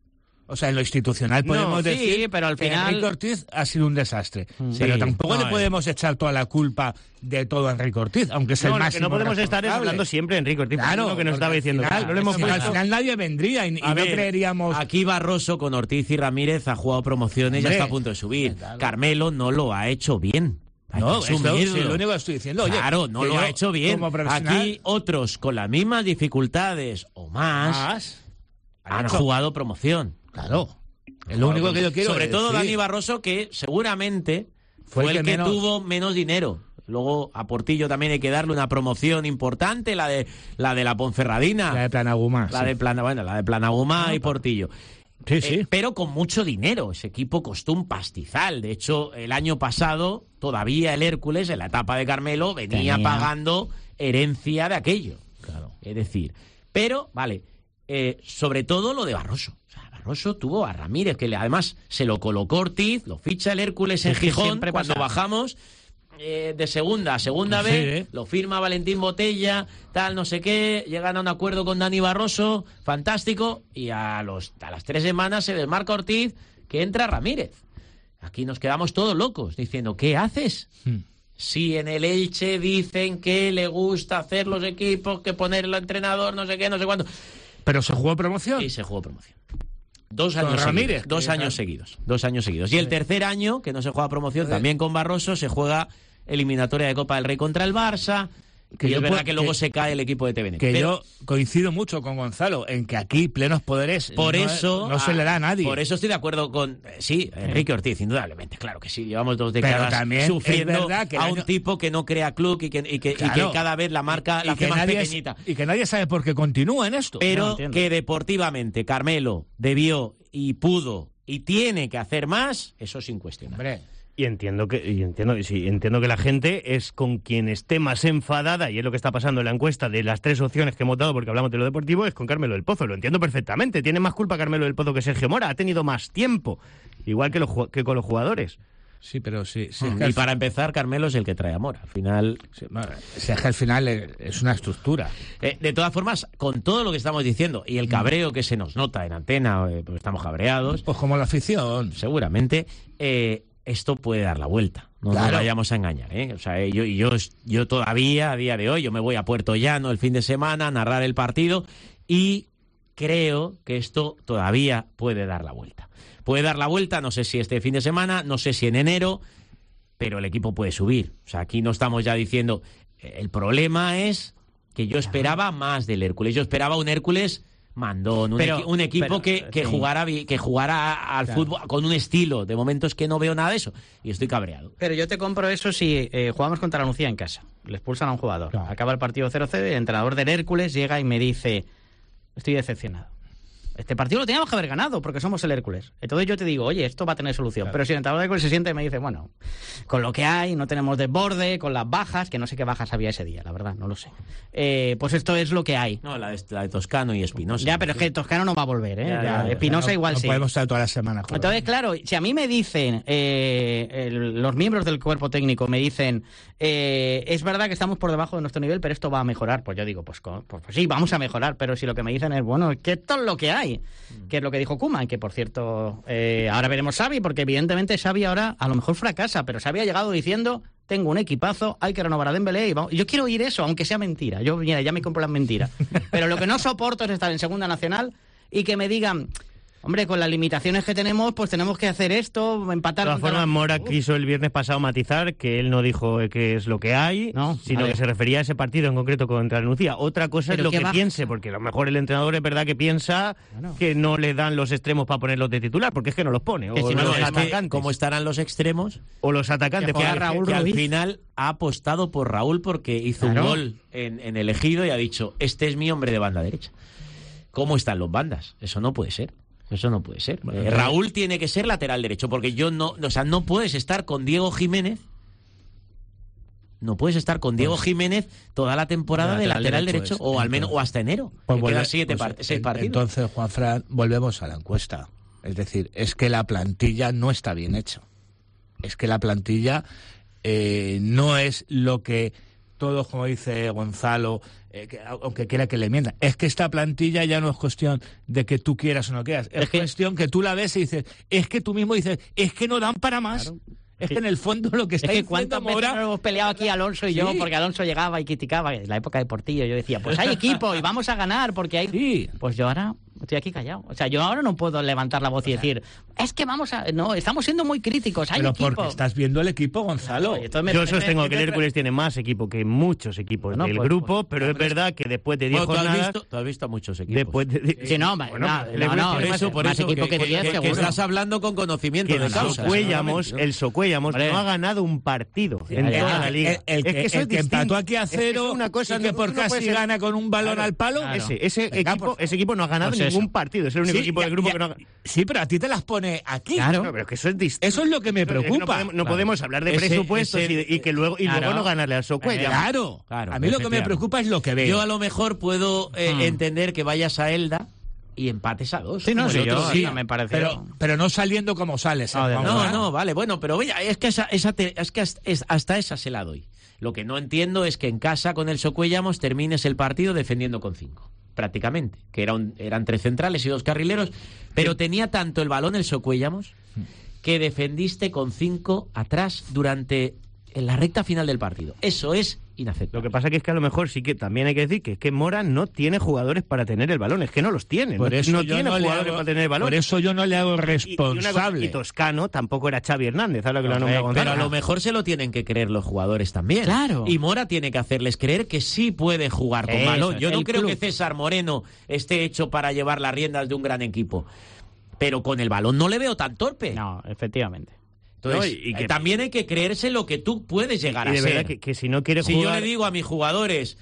O sea, en lo institucional podemos No, sí, decir pero al que final- Enrique Ortiz ha sido un desastre. Sí. Pero tampoco No, le eh. podemos echar toda la culpa de todo a Enrique Ortiz, aunque es No, el lo que máximo no podemos estar es responsable. hablando siempre de Enrique Ortiz, Claro, lo que nos porque estaba al diciendo. final- no lo hemos al puesto. final nadie vendría y, y A no ver, creeríamos... Aquí Barroso con Ortiz y Ramírez ha jugado promociones y ya Hombre, está a punto de subir. claro. Carmelo no lo ha hecho bien. Hay No, que esto asumirlo. es lo único que estoy diciendo. Oye, claro, no que lo yo, ha hecho bien. como profesional- Aquí otros con las mismas dificultades o más, Más. han hecho- jugado promoción. Claro. Es lo único que yo quiero Sobre todo decir. Dani Barroso, que seguramente Fue, Fue el el que, que menos- tuvo menos dinero. Luego a Portillo también hay que darle una promoción importante, la de la de la Ponferradina. La de Planagumá. La sí. de Plana, bueno, la de Planagumá y Portillo. Sí, sí. Eh, pero con mucho dinero. Ese equipo costó un pastizal. De hecho, el año pasado, todavía el Hércules, en la etapa de Carmelo, venía Tenía. pagando herencia de aquello. Claro. Es decir, pero, vale, eh, sobre todo lo de Barroso. O sea, Barroso tuvo a Ramírez, que le, además se lo colocó Ortiz, lo ficha el Hércules en Es que Gijón siempre cuando pasa. bajamos. Eh, de segunda a segunda Sí, vez, ¿eh? lo firma Valentín Botella, tal, no sé qué, llegan a un acuerdo con Dani Barroso, fantástico, y a, los, a las tres semanas se desmarca Ortiz, que entra Ramírez. Aquí nos quedamos todos locos, diciendo, ¿qué haces? Hmm. Si en el Elche dicen que le gusta hacer los equipos, que ponerlo entrenador, no sé qué, no sé cuánto. Pero se jugó promoción. Y se jugó promoción. Dos Con años Ramírez, seguidos. Dos que- años seguidos. Dos años seguidos. Y el tercer año, que no se juega promoción, también con Barroso, se juega eliminatoria de Copa del Rey contra el Barça. Que y yo es verdad por- que luego que- se cae el equipo de T V N. Que Pero yo coincido mucho con Gonzalo en que aquí plenos poderes por no, eso no se le da a nadie. Por eso estoy de acuerdo con eh, sí, Enrique Ortiz, indudablemente, claro que sí. Llevamos dos Pero décadas también es sufriendo verdad que el a un año- tipo que no crea club y que, y que, y Claro. que cada vez la marca Y la hace que más nadie es- pequeñita. y que nadie sabe por qué continúa en esto. Pero No, entiendo. que deportivamente Carmelo debió y pudo y tiene que hacer más, eso sin cuestionar. Hombre, Y entiendo que y entiendo, sí, entiendo que la gente es con quien esté más enfadada, y es lo que está pasando en la encuesta de las tres opciones que hemos dado, porque hablamos de lo deportivo, es con Carmelo del Pozo. Lo entiendo perfectamente. Tiene más culpa Carmelo del Pozo que Sergio Mora. Ha tenido más tiempo, igual que, los, ju- que con los jugadores. sí, pero sí. sí, es que Y al para empezar, Carmelo es el que trae amor. Al final, Sí, bueno, si es que al final es es una estructura. Eh, de todas formas, con todo lo que estamos diciendo y el cabreo que se nos nota en antena, eh, porque estamos cabreados, Pues como la afición. seguramente eh, esto puede dar la vuelta. No nos Claro. vayamos a engañar. ¿eh? O sea, eh, yo, yo, yo todavía, a día de hoy, yo me voy a Puerto Llano el fin de semana a narrar el partido y creo que esto todavía puede dar la vuelta. Puede dar la vuelta, no sé si este fin de semana, no sé si en enero, pero el equipo puede subir. O sea, aquí no estamos ya diciendo... El problema es que yo esperaba más del Hércules. Yo esperaba un Hércules mandón, un, Pero- equi- un equipo pero, que, que sí. jugara bi- que jugara al Claro. fútbol con un estilo. De momento es que no veo nada de eso y estoy cabreado. Pero yo te compro eso si eh, jugamos contra la Nucía en casa. Le expulsan a un jugador. Claro. Acaba el partido cero cero y el entrenador del Hércules llega y me dice, estoy decepcionado. Este partido lo teníamos que haber ganado porque somos el Hércules. Entonces yo te digo, oye, esto va a tener solución. Claro. Pero si el entrenador del Hércules se siente y me dice, bueno, con lo que hay, no tenemos desborde, con las bajas, que no sé qué bajas había ese día, la verdad, no lo sé. Eh, pues esto es lo que hay. No, la de, la de Toscano y Espinosa. Ya, pero es que Toscano no va a volver, ¿eh? Ya, Ya, ya, ya. Espinosa No- igual no sí. podemos estar todas las semanas. joder. Entonces, claro, si a mí me dicen, eh, el- los miembros del cuerpo técnico me dicen, eh, es verdad que estamos por debajo de nuestro nivel, pero esto va a mejorar, pues yo digo, pues, co- pues, pues sí, vamos a mejorar, pero si lo que me dicen es, bueno, es que esto es lo que hay, que es lo que dijo Koeman, que por cierto, eh, ahora veremos Xavi, porque evidentemente Xavi ahora a lo mejor fracasa, pero Xavi ha llegado diciendo, tengo un equipazo, hay que renovar a Dembélé, y vamos. Yo quiero oír eso, aunque sea mentira, yo mira, ya me compro las mentiras, pero lo que no soporto es estar en Segunda Nacional y que me digan... Hombre, con las limitaciones que tenemos, pues tenemos que hacer esto, empatar... De todas contra formas, la- Mora Uf. quiso el viernes pasado matizar que él no dijo eh, que es lo que hay, No, sino vale. que se refería a ese partido en concreto contra el Nucía. Otra cosa es Pero lo qué que baja. piense, porque a lo mejor el entrenador es verdad que piensa Bueno. que no le dan los extremos para ponerlos de titular, porque es que no los pone. Que O si no, los Bueno, es que atacantes. como estarán los extremos, O los atacantes. Que juega porque- Raúl que al Ruiz. final ha apostado por Raúl porque hizo Claro. un gol en, en el Ejido y ha dicho, este es mi hombre de banda derecha. ¿Cómo están los bandas? Eso no puede ser. Eso no puede ser. Bueno, Eh, pero- Raúl tiene que ser lateral derecho porque yo no, o sea, no puedes estar con Diego Jiménez. No puedes estar con Diego Jiménez toda la temporada de lateral lateral derecho, derecho, es. o al menos o hasta enero. Pues que volve- quedan siete pues, part- seis en- partidos. Entonces, Juanfran, volvemos a la encuesta. Es decir, es que la plantilla no está bien hecha. Es que la plantilla eh, no es lo que todos, como dice Gonzalo, eh, que, aunque quiera que le mientan. Es que esta plantilla ya no es cuestión de que tú quieras o no quieras. Es, Es que- cuestión que tú la ves y dices, es que tú mismo dices, es que no dan para más. Claro. Es que en el fondo lo que Es está que diciendo cuántas veces Mora... nos hemos peleado aquí Alonso y Sí. yo, porque Alonso llegaba y criticaba, en la época de Portillo, yo decía, pues hay equipo y vamos a ganar porque hay... Sí. Pues yo ahora Estoy aquí callado. O sea, yo ahora no puedo levantar la voz y decir, es que vamos a... No, estamos siendo muy críticos, hay Pero equipo. porque estás viendo el equipo, Gonzalo. Oye, me, Yo me, sostengo me, que el Hércules tiene más equipo que muchos equipos no, del pues, grupo, pues, pero es verdad que después de diez Bueno, ¿tú has jornadas... visto, tú has visto a muchos equipos. Después de, Sí, no, bueno, no, el no, Hércules no, tiene por más- eso, por más eso, equipo que, que que- diez, que- que seguro. estás hablando con conocimiento que de el causa. Socuellamos, el Socuellamos Hombre. no ha ganado un partido en ya, toda ya. la liga. El, el es que, eso el es que distinto. empató aquí a Es que cero es una cosa, y que no- por no puede casi ser- gana con un balón Claro, al palo. claro. Ese, ese, Venga, equipo, por- ese equipo no ha ganado Pues ningún eso. partido. Es el único Sí, equipo ya- del grupo ya- que no ha Sí, pero a ti te las pone aquí. Claro. No, pero es que eso es distinto. Eso es lo que me Es que no preocupa. podemos, no Claro. podemos hablar de Ese- presupuestos ese- y, de- y que luego y Claro. luego no ganarle al Socuellamos. Claro. Claro, A mí lo que me efectivamente. preocupa es lo que veo. Yo a lo mejor puedo eh, Hmm. entender que vayas a Elda y empates a dos. Sí, no, como sí, el otro yo- día. sí, me parece. pero, pero no saliendo como sales. ¿eh? No, de Vamos, No, ¿eh? no, vale, bueno, pero oye, es que, esa, esa te- es que hasta, es- hasta esa se la doy. Lo que no entiendo es que en casa con el Socuellamos termines el partido defendiendo con cinco, prácticamente, que era un- eran tres centrales y dos carrileros, pero tenía tanto el balón el Socuellamos que defendiste con cinco atrás durante en la recta final del partido. Eso es inaceptable. Lo que pasa que es que a lo mejor sí que también hay que decir que es que Mora no tiene jugadores para tener el balón, es que no los tiene, Por no, eso no yo tiene no le jugadores hago- para tener el balón. Por eso yo no le hago Y- y, una cosa, responsable. y Toscano tampoco era Xavi Hernández, ahora que lo ha nombrado Pero a Gonzalo. lo mejor se lo tienen que creer los jugadores también. Claro. Y Mora tiene que hacerles creer que sí puede jugar con Eso balón. es, Yo no el creo club. que César Moreno esté hecho para llevar las riendas de un gran equipo. Pero con el balón no le veo tan torpe. No, efectivamente. Entonces, No, y- y que- eh, también hay que creerse lo que tú puedes llegar y de a verdad ser. que, que si no quiere Si jugar... yo le digo a mis jugadores,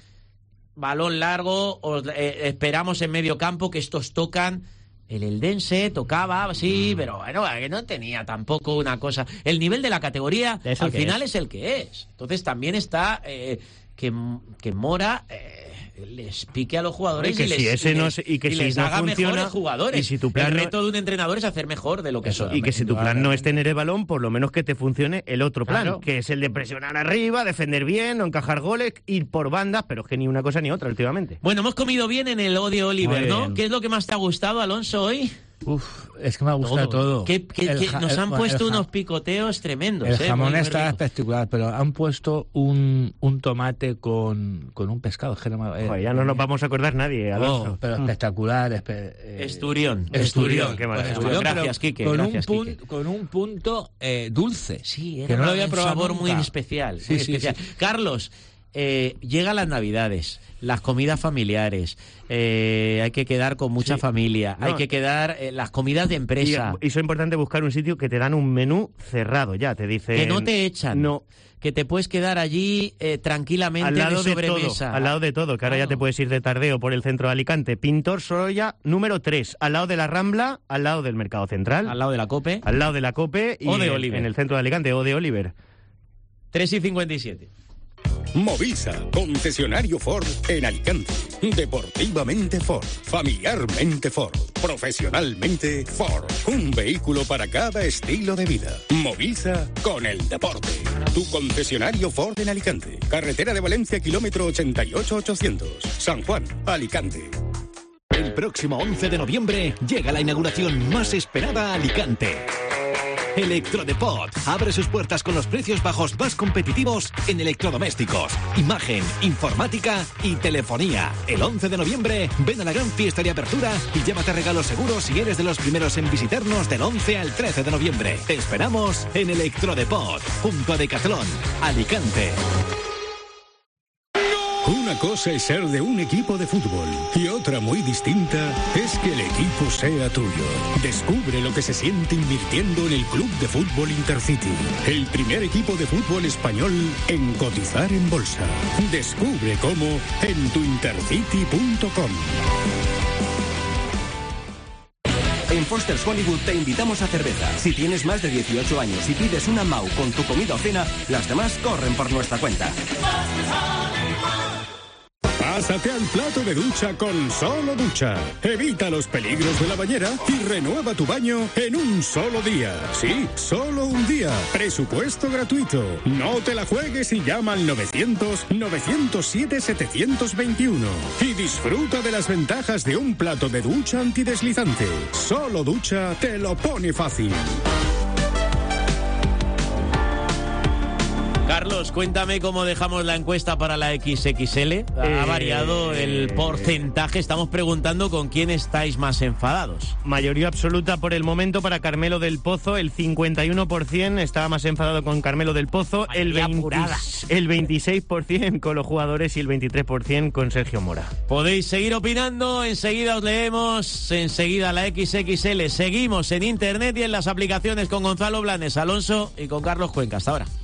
balón largo, os, eh, esperamos en medio campo que estos tocan. El Eldense tocaba, sí, pero bueno, que no tenía tampoco una cosa. El nivel de la categoría Es el al que final es. es. el que es. Entonces también está eh, que, que Mora eh, les pique a los jugadores Y que y, les, si ese y no les- se- y que y si les no haga funciona, mejores jugadores. y si tu plan el no- reto de un entrenador es hacer mejor de lo que Eso, son. Y que si tu plan no es tener el balón, por lo menos que te funcione el otro plan, Claro. que es el de presionar arriba, defender bien, no encajar goles, ir por bandas, pero es que ni una cosa ni otra últimamente. Bueno, hemos comido bien en el Odio Oliver, Muy ¿no? bien. ¿Qué es lo que más te ha gustado, Alonso, hoy? Uf, es que me ha gustado todo. Que, que- El que ja- nos el- han bueno, puesto el ja- unos picoteos tremendos. El ¿eh? jamón Muy, muy está rico. espectacular, pero han puesto un, un tomate con, con un pescado. que no me- eh, Joder, ya no nos vamos a acordar nadie, Alonso. Oh, pero espectacular. espe- eh, Esturión. Esturión, qué maravilla. Esturión, pero Gracias, Quique, Con, gracias, un, pun- Quique. con un punto eh, dulce. Sí, era que no lo una- había un probado sabor muy nunca. especial. Sí, muy sí, especial. sí. Carlos, eh, llegan las Navidades, las comidas familiares, eh, hay que quedar con mucha Sí. familia, No. hay que quedar eh, las comidas de Y, empresa. y eso es importante buscar un sitio que te dan un menú cerrado, ya, te dicen... Que no te echan. No, Que te puedes quedar allí eh, tranquilamente al lado de de todo, sobremesa. al lado de todo, que ahora ya Claro. te puedes ir de tardeo por el centro de Alicante. Pintor Sorolla, número tres, al lado de la Rambla, al lado del Mercado Central, Al lado de la COPE. al lado de la COPE y O de en- Oliver. en el centro de Alicante, o de Oliver. tres y cincuenta y siete. Movisa, concesionario Ford en Alicante. Deportivamente Ford, familiarmente Ford, profesionalmente Ford. Un vehículo para cada estilo de vida. Movisa con el deporte. Tu concesionario Ford en Alicante. Carretera de Valencia, kilómetro ochenta y ocho ochocientos. San Juan, Alicante. El próximo once de noviembre llega la inauguración más esperada a Alicante. Electrodepot abre sus puertas con los precios bajos más competitivos en electrodomésticos, imagen, informática y telefonía. El once de noviembre ven a la gran fiesta de apertura y llévate regalos seguros si eres de los primeros en visitarnos del once al trece de noviembre. Te esperamos en Electrodepot, junto a Decathlon, Alicante. Una cosa es ser de un equipo de fútbol y otra muy distinta es que el equipo sea tuyo. Descubre lo que se siente invirtiendo en el Club de Fútbol Intercity, el primer equipo de fútbol español en cotizar en bolsa. Descubre cómo en tu intercity punto com. En Foster's Hollywood te invitamos a cerveza. Si tienes más de dieciocho años y pides una M A U con tu comida o cena, las demás corren por nuestra cuenta. Pásate al plato de ducha con Solo Ducha. Evita los peligros de la bañera y renueva tu baño en un solo día. Sí, solo un día. Presupuesto gratuito. No te la juegues y llama al novecientos, novecientos siete, setecientos veintiuno. Y disfruta de las ventajas de un plato de ducha antideslizante. Solo Ducha te lo pone fácil. Carlos, Carlos, cuéntame cómo dejamos la encuesta para la equis equis ele. Ha Eh, variado el porcentaje. Estamos preguntando con quién estáis más enfadados. Mayoría absoluta por el momento para Carmelo del Pozo. El cincuenta y uno por ciento estaba más enfadado con Carmelo del Pozo. El, veinte, el veintiséis por ciento con los jugadores y el veintitrés por ciento con Sergio Mora. Podéis seguir opinando. Enseguida os leemos. Enseguida la equis equis ele. Seguimos en internet y en las aplicaciones con Gonzalo Blanes, Alonso y con Carlos Cuenca. Hasta ahora.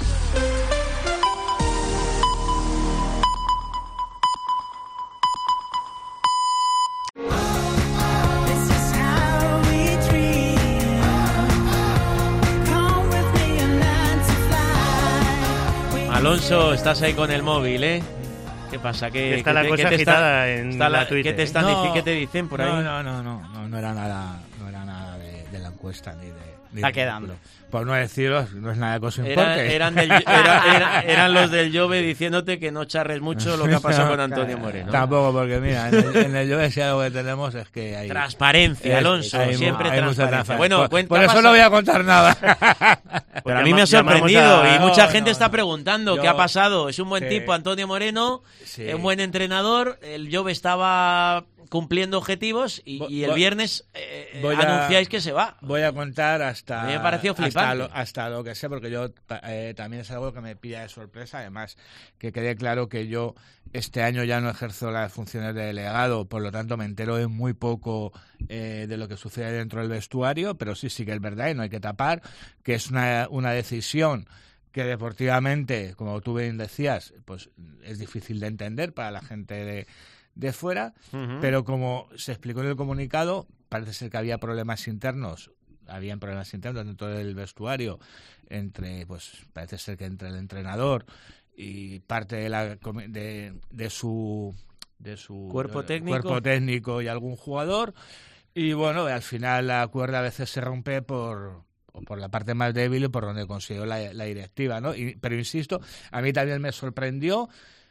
Alonso, estás ahí con el móvil, ¿eh? ¿Qué pasa? ¿Qué, está qué la te, cosa ¿qué te agitada está, en está la la, Twitter. ¿qué te, están, No, ¿Qué te dicen por ahí? No, no, no, no, no, no era nada, no era nada de, de la encuesta ni de... ni Está de- quedando. Por no deciros, no es nada que os Era- importe. eran, del- era- era- eran los del Jove diciéndote que no charres mucho lo que ha pasado con Antonio Moreno. Tampoco, porque mira, en el, en el Juve si algo que tenemos es que hay... Transparencia, es- Alonso, hay mu- siempre hay mucha transparencia. transparencia. Bueno, por, cuenta, por eso pasa- no voy a contar nada. Pero a mí me ha Llamamos sorprendido a- y mucha No, gente no, está no. preguntando Yo- qué ha pasado. Es un buen Sí. tipo, Antonio Moreno, Sí. es un buen entrenador. El Jove estaba cumpliendo objetivos y, Vo- y el vo- viernes eh, voy a- anunciáis que se va. Voy a contar hasta, A mí me pareció hasta, flipante. lo, hasta lo que sé, porque yo eh, también es algo que me pilla de sorpresa. Además, que quede claro que yo este año ya no ejerzo las funciones de delegado, por lo tanto me entero de muy poco eh, de lo que sucede dentro del vestuario, pero sí, sí que es verdad y no hay que tapar, que es una, una decisión que deportivamente, como tú bien decías, pues es difícil de entender para la gente de, de fuera, Ujú. pero como se explicó en el comunicado, parece ser que había problemas internos, habían problemas internos dentro del vestuario, entre, pues parece ser que entre el entrenador y parte de la comi- de, de su de su Cuerpo eh, técnico. cuerpo técnico y algún jugador, y bueno, al final la cuerda a veces se rompe por o por la parte más débil y por donde consiguió la, la directiva, ¿no? Y, pero insisto, a mí también me sorprendió.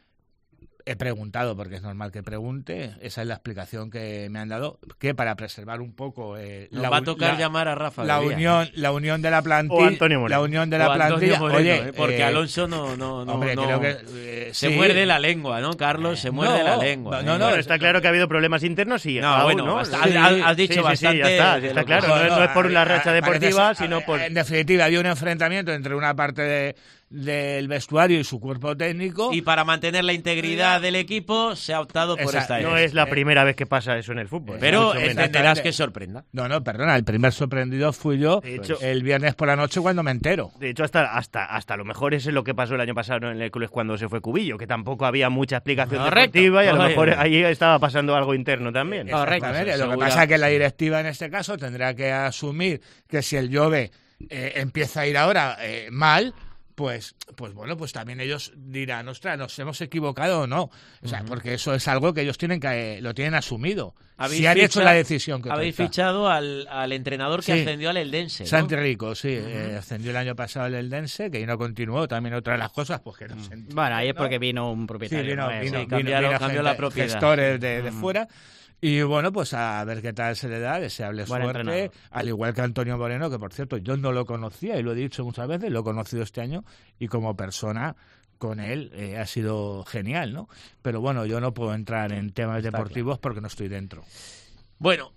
He preguntado, porque es normal que pregunte, esa es la explicación que me han dado, que para preservar un poco eh, Nos la, va a un- tocar la- llamar a Rafa. la Gavia, unión, la unión de la O plantilla, Antonio Moreno. la unión de ¿eh? la O Antonio plantilla, Moreno, oye, ¿eh? Porque eh, Alonso no, no, no, hombre, no- creo que eh, se sí. muerde la lengua, ¿no, Carlos? Se muerde No, la lengua. no, ¿eh? no, Bueno, está claro que ha habido problemas internos y No, aún, bueno, ¿no? basta- Sí, has- has dicho sí, sí, sí, bastante ya está, de está lo claro, que- no, es- no es por a- la racha a- deportiva, parece ser- sino por... En definitiva, había un enfrentamiento entre una parte de- del vestuario y su cuerpo técnico. Y para mantener la integridad del equipo se ha optado por Esa- esta No idea. es la primera vez que pasa eso en el fútbol. Pero mucho menos. entenderás Exactamente. que sorprenda. No, no, perdona, el primer sorprendido fui yo De hecho- el viernes por la noche cuando me entero. De hecho, hasta, hasta, hasta lo mejor eso es lo que pasó el año pasado, ¿no? En el Hércules cuando se fue Cubillo, que tampoco había mucha explicación Correcto. deportiva y a lo Oye. mejor ahí estaba pasando algo interno también. Correcto. Exactamente. Lo que Segura- pasa es que la directiva en este caso tendrá que asumir que si el Jove eh, empieza a ir ahora eh, mal, pues, pues bueno, pues también ellos dirán, ostras, nos hemos equivocado o no. O sea, porque eso es algo que ellos tienen que, eh, lo tienen asumido. Habéis Si han hecho ficha- la decisión que Habéis toca. fichado al, al entrenador que Sí. ascendió al Eldense, ¿no? Santi Rico, sí, eh, ascendió el año pasado el Eldense, que ahí no continuó. También otra de las cosas, pues que no se entiende, Bueno, ahí es ¿no? porque vino un Sí, propietario. vino, nuevo. vino, Sí, vino- cambiaron- vino cambió gente- la propiedad. gestores de, de fuera. Y bueno, pues a ver qué tal se le da, deseable Buen suerte, entrenador. al igual que Antonio Moreno, que por cierto yo no lo conocía y lo he dicho muchas veces, lo he conocido este año y como persona con él eh, ha sido genial, ¿no? Pero bueno, yo no puedo entrar en temas deportivos porque no estoy dentro. Bueno,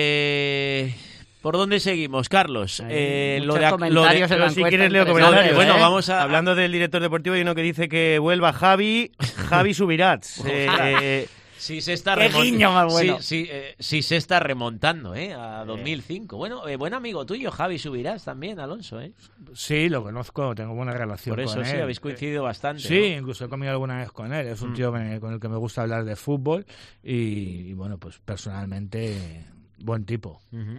eh, ¿por dónde seguimos, Carlos? Hay Eh, lo muchos de, comentarios lo de- en la Pero si encuesta quieres leo interesantes, comentarios. Bueno, ¿eh? vamos a- Hablando del director deportivo, hay uno que dice que vuelva Javi, Javi Subirats. Eh, eh, Si se está Qué remon- guiño más bueno. Sí, sí, eh, sí se está remontando, ¿eh? A dos mil cinco. Bueno, eh, buen amigo tuyo, Javi Subirás también, Alonso, ¿eh? Sí, lo conozco, tengo buena relación Por eso con sí, él. habéis coincidido bastante. Sí, ¿no? incluso he comido alguna vez con él. Es un Mm. tío me- con el que me gusta hablar de fútbol y, y, bueno, pues personalmente buen tipo. Ujú.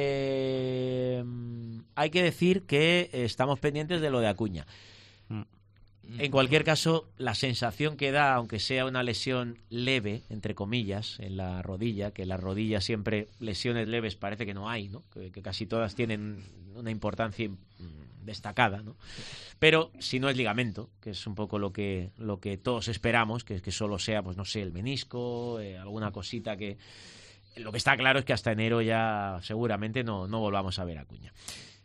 Eh, hay que decir que estamos pendientes de lo de Acuña. En cualquier caso, la sensación que da, aunque sea una lesión leve, entre comillas, en la rodilla, que las rodillas siempre, lesiones leves parece que no hay, ¿no? Que, que casi todas tienen una importancia mm, destacada, ¿no? Pero si no es ligamento, que es un poco lo que, lo que todos esperamos, que, que solo sea, pues no sé, el menisco, eh, alguna cosita que... Lo que está claro es que hasta enero ya seguramente no, no volvamos a ver a Acuña.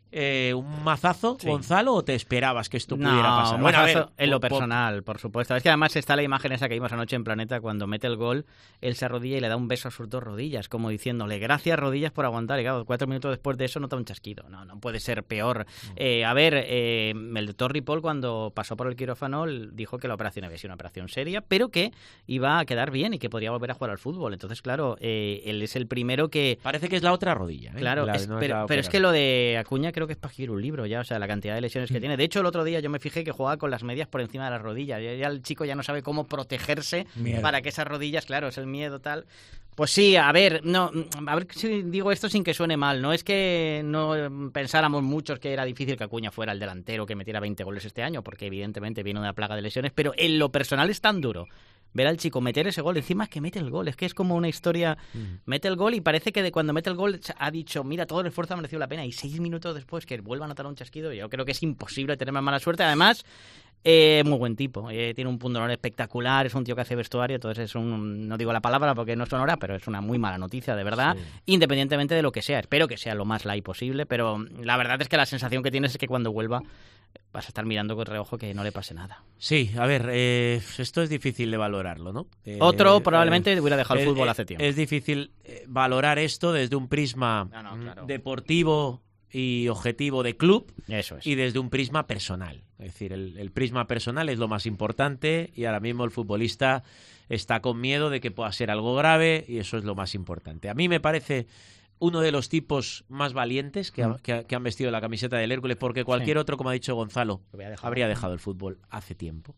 eh, un mazazo, sí. Gonzalo, o te esperabas que esto no, pudiera pasar? Un Bueno, a mazazo ver, en lo por, personal, por... por supuesto. Es que además está la imagen esa que vimos anoche en Planeta, cuando mete el gol, él se arrodilla y le da un beso a sus dos rodillas, como diciéndole, gracias rodillas por aguantar. Y claro, cuatro minutos después de eso nota un chasquido. No, no puede ser peor. Mm. Eh, a ver, eh, el doctor Ripoll, cuando pasó por el quirófano, dijo que la operación había sido una operación seria, pero que iba a quedar bien y que podría volver a jugar al fútbol. Entonces, claro, eh, él es el primero que... Parece que es la otra rodilla. ¿eh? Claro, la, es, no pero, es pero es que lo de Acuña creo que es para escribir un libro ya, o sea, la cantidad de lesiones que tiene. De hecho, el otro día yo me fijé que jugaba con las medias por encima de las rodillas. Ya, ya el chico ya no sabe cómo protegerse miedo. Para que esas rodillas, claro, es el miedo tal. Pues sí, a ver, no, a ver si digo esto sin que suene mal. No es que no pensáramos muchos que era difícil que Acuña fuera el delantero que metiera veinte goles este año, porque evidentemente viene una plaga de lesiones, pero en lo personal es tan duro ver al chico meter ese gol, encima es que mete el gol, es que es como una historia, mm. mete el gol y parece que de cuando mete el gol ha dicho, mira, todo el esfuerzo ha merecido la pena, y seis minutos después que vuelva a notar un chasquido, yo creo que es imposible tener más mala suerte. Además, eh, muy buen tipo, eh, tiene un punto de honor espectacular, es un tío que hace vestuario, entonces es un, no digo la palabra porque no sonora, pero es una muy mala noticia, de verdad, sí. Independientemente de lo que sea. Espero que sea lo más light posible, pero la verdad es que la sensación que tienes es que cuando vuelva vas a estar mirando con reojo que no le pase nada. Sí, a ver, eh, esto es difícil de valorarlo, ¿no? Eh, Otro probablemente eh, hubiera dejado el fútbol eh, hace tiempo. Es difícil valorar esto desde un prisma no, no, claro. deportivo y objetivo de club. Eso es. Y desde un prisma personal. Es decir, el, el prisma personal es lo más importante y ahora mismo el futbolista está con miedo de que pueda ser algo grave y eso es lo más importante. A mí me parece uno de los tipos más valientes que, ha, que, ha, que han vestido la camiseta del Hércules, porque cualquier sí. otro, como ha dicho Gonzalo, dejado. habría dejado el fútbol hace tiempo.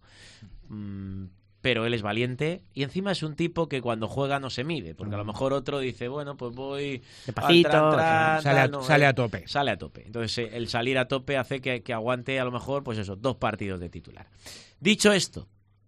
Mm, pero él es valiente y encima es un tipo que cuando juega no se mide, porque a lo mejor otro dice, bueno, pues voy Despacito, al tran, tran, sale, a, no, sale a tope. Sale a tope. Entonces el salir a tope hace que, que aguante a lo mejor, pues eso, dos partidos de titular. Dicho esto,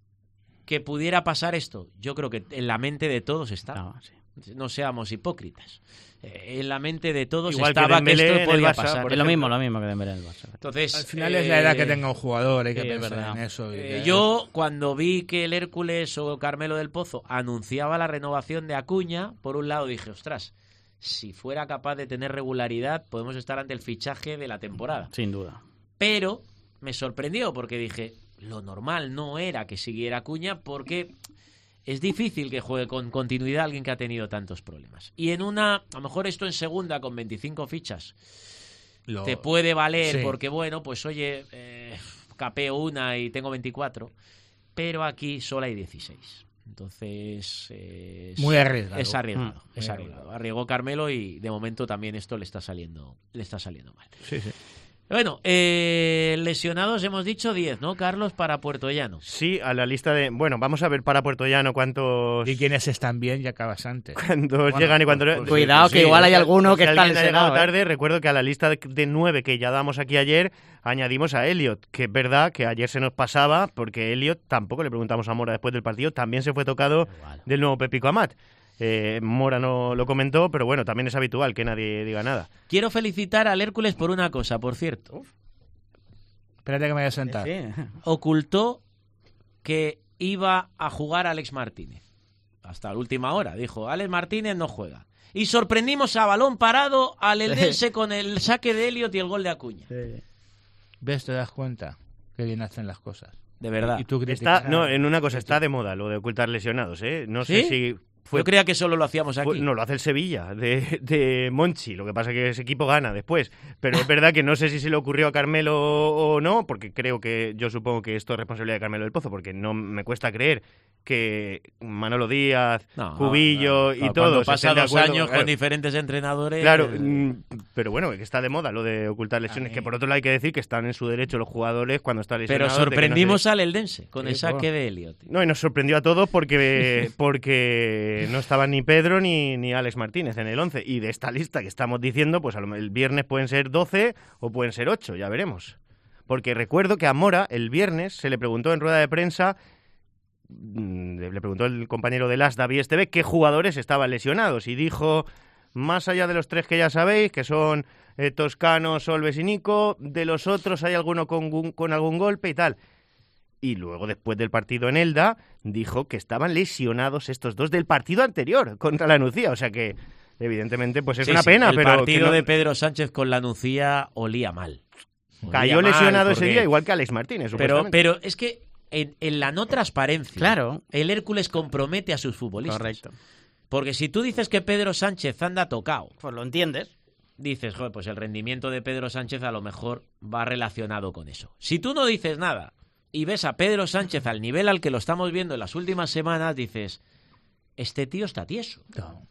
que pudiera pasar esto, yo creo que en la mente de todos está. No, sí. No seamos hipócritas. Eh, en la mente de todos Igual estaba que, que esto podía Barça, pasar. Es lo mismo, lo mismo que Dembélé en el Barça. Entonces, al final eh, es la edad que tenga un jugador, hay que sí, pensar en eso. Y eh, que... Yo, cuando vi que el Hércules o Carmelo del Pozo anunciaba la renovación de Acuña, por un lado dije, ostras, si fuera capaz de tener regularidad, podemos estar ante el fichaje de la temporada. Sin duda. Pero me sorprendió porque dije, lo normal no era que siguiera Acuña porque es difícil que juegue con continuidad alguien que ha tenido tantos problemas. Y en una, a lo mejor esto en segunda con veinticinco fichas lo... te puede valer, sí. Porque bueno, pues oye, eh, capeo una y tengo veinticuatro, pero aquí solo hay dieciséis. Entonces es muy arriesgado. Es arriesgado, mm, es arriesgado. Arriesgó Carmelo y de momento también esto le está saliendo, le está saliendo mal. Sí, sí. Bueno, eh, lesionados hemos dicho diez, ¿no, Carlos, para Puerto Llano? Sí, a la lista de... Bueno, vamos a ver para Puerto Llano cuántos... ¿Y quiénes están bien y acabas antes? ¿Cuántos bueno, llegan y cuántos... Pues, cuidado, sí, que igual hay alguno que si está lesionado llegado, tarde. ¿eh? Recuerdo que a la lista de, de nueve que ya damos aquí ayer, añadimos a Elliot, que es verdad que ayer se nos pasaba, porque Elliot, tampoco le preguntamos a Mora después del partido, también se fue tocado igual. Del nuevo Pepico Amat. Eh, Mora no lo comentó, pero bueno, también es habitual que nadie diga nada. Quiero felicitar al Hércules por una cosa, por cierto. Uf. Espérate que me voy a sentar. Sí. Ocultó que iba a jugar Alex Martínez. Hasta la última hora. Dijo, Alex Martínez no juega. Y sorprendimos a balón parado al Eldense con el saque de Elliot y el gol de Acuña. Sí. ¿Ves? ¿Te das cuenta? Que bien hacen las cosas. De verdad. ¿Y tú está, no, en una cosa, está de moda lo de ocultar lesionados, ¿eh? No ¿Sí? sé si... Fue, Yo creía que solo lo hacíamos aquí. Fue, no, lo hace el Sevilla, de, de Monchi. Lo que pasa es que ese equipo gana después. Pero es verdad que no sé si se le ocurrió a Carmelo o no, porque creo que, yo supongo que esto es responsabilidad de Carmelo del Pozo, porque no me cuesta creer que Manolo Díaz, no, no, Cubillo no, y no, todos... Pasa dos años claro, con diferentes entrenadores... Claro, eh... pero bueno, que está de moda lo de ocultar lesiones, que por otro lado hay que decir que están en su derecho los jugadores cuando están lesionados. Pero sorprendimos no se... al Eldense con sí, el saque de Elliot. No, y nos sorprendió a todos porque, porque no estaban ni Pedro ni, ni Alex Martínez en el once. Y de esta lista que estamos diciendo, pues el viernes pueden ser doce o pueden ser ocho, ya veremos. Porque recuerdo que a Mora el viernes se le preguntó en rueda de prensa, le preguntó el compañero de Las, David Esteve, qué jugadores estaban lesionados. Y dijo, más allá de los tres que ya sabéis, que son eh, Toscano, Solves y Nico, de los otros hay alguno con, con algún golpe y tal. Y luego, después del partido en Elda, dijo que estaban lesionados estos dos del partido anterior contra la Nucía. O sea que evidentemente, pues es Sí, una sí, pena, el pero... partido que no- de Pedro Sánchez con la Nucía olía mal. Cayó Olía mal lesionado ese porque- día, igual que Alex Martínez, Pero, supuestamente. pero es que en, en la no transparencia, Claro. el Hércules compromete a sus futbolistas. Correcto. Porque si tú dices que Pedro Sánchez anda tocado, Pues lo entiendes. dices, joder, pues el rendimiento de Pedro Sánchez a lo mejor va relacionado con eso. Si tú no dices nada y ves a Pedro Sánchez al nivel al que lo estamos viendo en las últimas semanas, dices, este tío está tieso. No.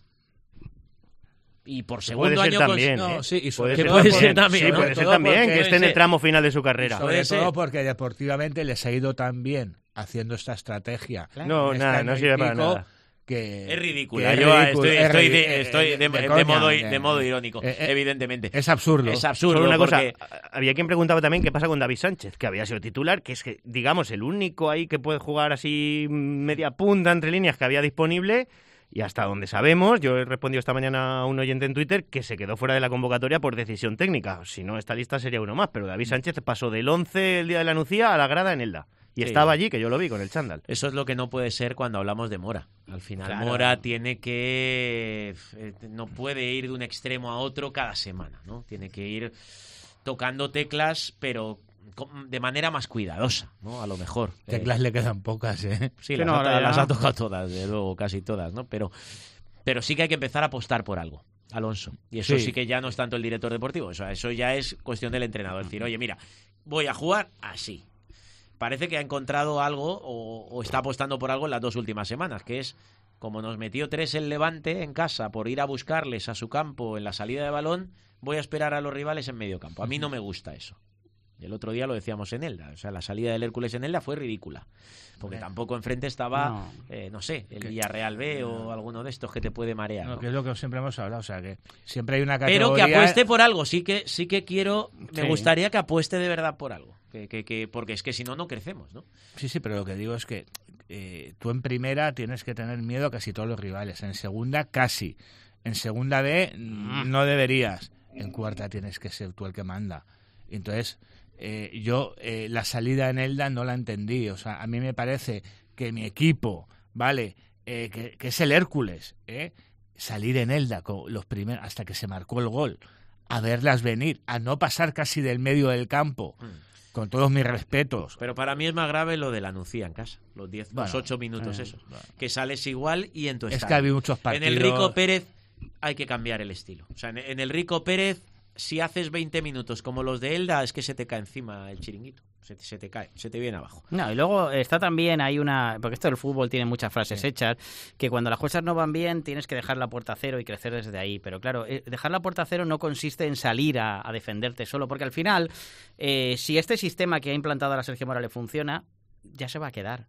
Y por Puede segundo ser año... cons- también, no, ¿eh? sí, y sobre Que todo puede por- ser también, Sí, ¿no? puede ser Todo también, porque que esté en el ese- tramo final de su carrera. Sobre Puede ser. todo porque deportivamente les ha ido tan bien haciendo esta estrategia. No, en este nada, año no y sirve para pico, nada. Que, Es ridícula. que Yo es ridículo, estoy, es estoy ri- de, eh, estoy de- de de coña, modo, eh, de modo irónico, eh, eh, evidentemente. Es absurdo. Es absurdo. Solo una porque- cosa, a- había quien preguntaba también qué pasa con David Sánchez, que había sido titular, que es que, digamos, el único ahí que puede jugar así media punta entre líneas que había disponible, y hasta donde sabemos, yo he respondido esta mañana a un oyente en Twitter que se quedó fuera de la convocatoria por decisión técnica. Si no, esta lista sería uno más, pero David Sánchez pasó del once el día de la Nucía a la grada en Elda. Y Sí. estaba allí, que yo lo vi con el chándal. Eso es lo que no puede ser cuando hablamos de Mora. Al final Claro. Mora tiene que... eh, no puede ir de un extremo a otro cada semana, ¿no? Tiene que ir tocando teclas, pero con- de manera más cuidadosa, ¿no? A lo mejor. Teclas le quedan pocas, ¿eh? Sí, Que las, no, ha, ahora ya- las ha tocado todas, de luego, casi todas, ¿no? Pero, pero sí que hay que empezar a apostar por algo, Alonso. Y eso sí, Sí. que ya no es tanto el director deportivo, o sea, eso ya es cuestión del entrenador. Es decir, oye, mira, voy a jugar así. Parece que ha encontrado algo o, o está apostando por algo en las dos últimas semanas, que es, como nos metió tres el Levante en casa por ir a buscarles a su campo en la salida de balón, voy a esperar a los rivales en medio campo. A mí no me gusta eso. Y el otro día lo decíamos en Elda, o sea, la salida del Hércules en Elda fue ridícula, porque tampoco enfrente estaba, No. eh, no sé, el Villarreal B o alguno de estos que te puede marear. No, ¿no? que es lo que siempre hemos hablado, o sea, que siempre hay una categoría... Pero que apueste por algo, sí que sí que quiero, me Sí. gustaría que apueste de verdad por algo, que, que, que porque es que si no, no crecemos, ¿no? Sí, sí, pero lo que digo es que eh, tú en primera tienes que tener miedo a casi todos los rivales, en segunda casi, en segunda B mm, no deberías, en cuarta tienes que ser tú el que manda. Entonces, eh, yo eh, la salida en Elda no la entendí, o sea, a mí me parece que mi equipo, ¿vale? Eh, que, que es el Hércules, ¿eh? Salir en Elda con los primeros, hasta que se marcó el gol, a verlas venir, a no pasar casi del medio del campo, con todos mis respetos. Pero para mí es más grave lo de la Nucía en casa, los diez, los Bueno, ocho minutos eh, esos, bueno. que sales igual y en tu Es estadio. que había muchos En partidos... el Rico Pérez hay que cambiar el estilo. O sea, en, en el Rico Pérez, si haces veinte minutos como los de Elda, es que se te cae encima el chiringuito. Se, te- se te cae, se te viene abajo. No, y luego está también, hay una, porque esto del fútbol tiene muchas frases hechas, que cuando las cosas no van bien tienes que dejar la puerta a cero y crecer desde ahí. Pero claro, eh, dejar la puerta a cero no consiste en salir a, a defenderte solo, porque al final, eh, si este sistema que ha implantado ahora Sergio Morales funciona, ya se va a quedar.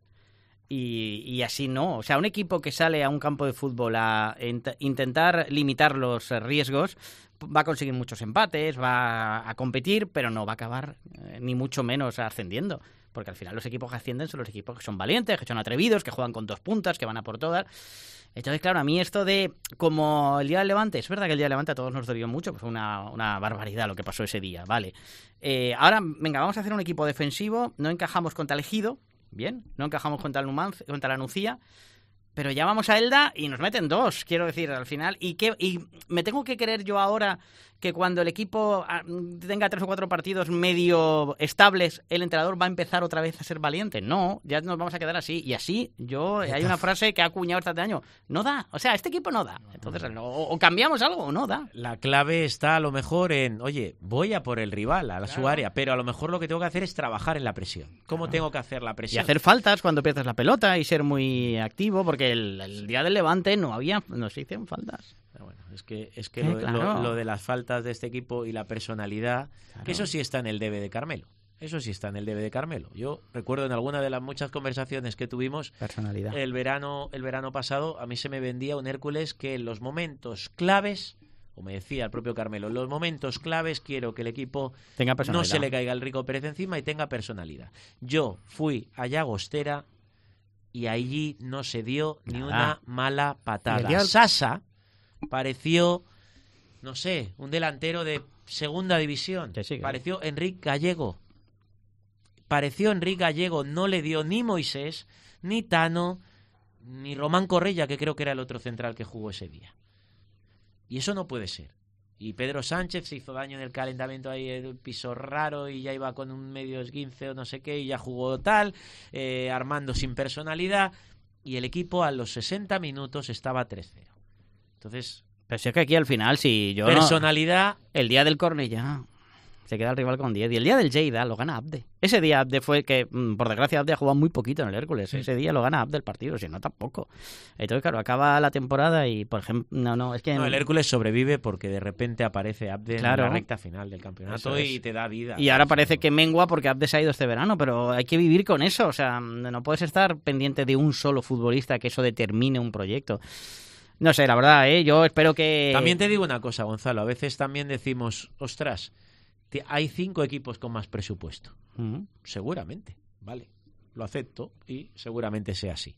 Y, y así no. O sea, un equipo que sale a un campo de fútbol a int- intentar limitar los eh, riesgos va a conseguir muchos empates, va a competir, pero no va a acabar eh, ni mucho menos ascendiendo. Porque al final los equipos que ascienden son los equipos que son valientes, que son atrevidos, que juegan con dos puntas, que van a por todas. Entonces, claro, a mí esto de, como el día del Levante, es verdad que el día del Levante a todos nos dolió mucho, pues fue una, una barbaridad lo que pasó ese día, vale. Eh, ahora, venga, vamos a hacer un equipo defensivo, no encajamos contra el Ejido, bien, no encajamos contra el Numancia, contra la Nucía, pero ya vamos a Elda y nos meten dos, quiero decir, al final. ¿Y qué, y me tengo que creer yo ahora que cuando el equipo ah, tenga tres o cuatro partidos medio estables, el entrenador va a empezar otra vez a ser valiente? No, ya nos vamos a quedar así. Y así, yo hay una frase que ha acuñado este año, no da. O sea, este equipo no da. Entonces, o, o cambiamos algo o no da. La clave está a lo mejor en, oye, voy a por el rival, a la su área, pero a lo mejor lo que tengo que hacer es trabajar en la presión. ¿Cómo tengo que hacer la Y presión? hacer faltas cuando pierdes la pelota y ser muy activo, porque el, el día del Levante no había, no se hicieron faltas. Pero bueno, es que, es que Eh, lo, claro. lo- lo de las faltas de este equipo y la personalidad, Claro. que eso sí está en el debe de Carmelo. Eso sí está en el debe de Carmelo. Yo recuerdo en alguna de las muchas conversaciones que tuvimos Personalidad. el verano, el verano pasado, a mí se me vendía un Hércules que en los momentos claves, o me decía el propio Carmelo, en los momentos claves quiero que el equipo Tenga no personalidad. se le caiga el Rico Pérez encima y tenga personalidad. Yo fui a Llagostera y allí no se dio ni Nada. una mala Y el patada. día- Sasa pareció, no sé, un delantero de segunda división. Que sí, que Pareció Enrique Gallego. Pareció Enrique Gallego. No le dio ni Moisés, ni Tano, ni Román Correia, que creo que era el otro central que jugó ese día. Y eso no puede ser. Y Pedro Sánchez se hizo daño en el calentamiento, ahí el piso raro, y ya iba con un medio esguince o no sé qué, y ya jugó tal, eh, Armando sin personalidad, y el equipo a los sesenta minutos estaba tres cero. Entonces... Pero si es que aquí al final, si yo Personalidad... No, el día del Cornellá se queda el rival con diez, y el día del Lleida lo gana Abde. Ese día Abde fue que, por desgracia, Abde ha jugado muy poquito en el Hércules. Sí. Ese día lo gana Abde el partido, si no tampoco. Entonces, claro, acaba la temporada y, por ejemplo, no, no, es que... No, el Hércules sobrevive porque de repente aparece Abde claro. en la recta final del campeonato y te da vida. Y ahora parece que mengua porque Abde se ha ido este verano, pero hay que vivir con eso. O sea, no puedes estar pendiente de un solo futbolista que eso determine un proyecto. No sé, la verdad, ¿eh? Yo espero que... También te digo una cosa, Gonzalo. A veces también decimos, ostras, hay cinco equipos con más presupuesto. Uh-huh. Seguramente, vale, lo acepto y seguramente sea así.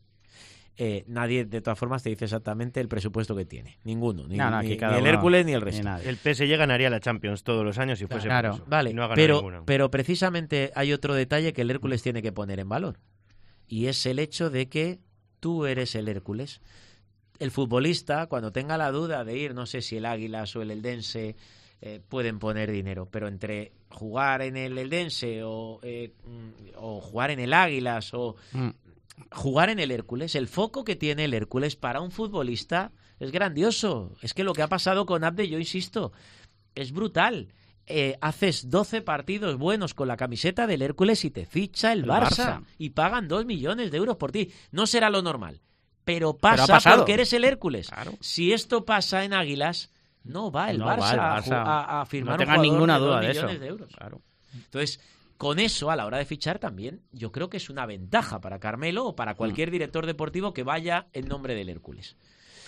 Eh, nadie, de todas formas, te dice exactamente el presupuesto que tiene. Ninguno, ni, no, no, ni, ni uno, el Hércules ni el resto. Ni el P S G ganaría la Champions todos los años si fuese claro, por eso. Vale, no pero, pero precisamente hay otro detalle que el Hércules tiene que poner en valor. Y es el hecho de que tú eres el Hércules. El futbolista, cuando tenga la duda de ir, no sé si el Águilas o el Eldense, eh, pueden poner dinero, pero entre jugar en el Eldense o, eh, o jugar en el Águilas o mm. jugar en el Hércules, el foco que tiene el Hércules para un futbolista es grandioso. Es que lo que ha pasado con Abde, yo insisto, es brutal. Eh, haces doce partidos buenos con la camiseta del Hércules y te ficha el, el Barça, Barça y pagan dos millones de euros por ti. No será lo normal. Pero pasa Pero porque eres el Hércules. Claro. Si esto pasa en Águilas, no va el, no Barça, va el Barça a, a firmar no un jugador ninguna de duda dos de millones eso. de euros. Claro. Entonces, con eso, a la hora de fichar también, yo creo que es una ventaja para Carmelo o para cualquier director deportivo que vaya en nombre del Hércules.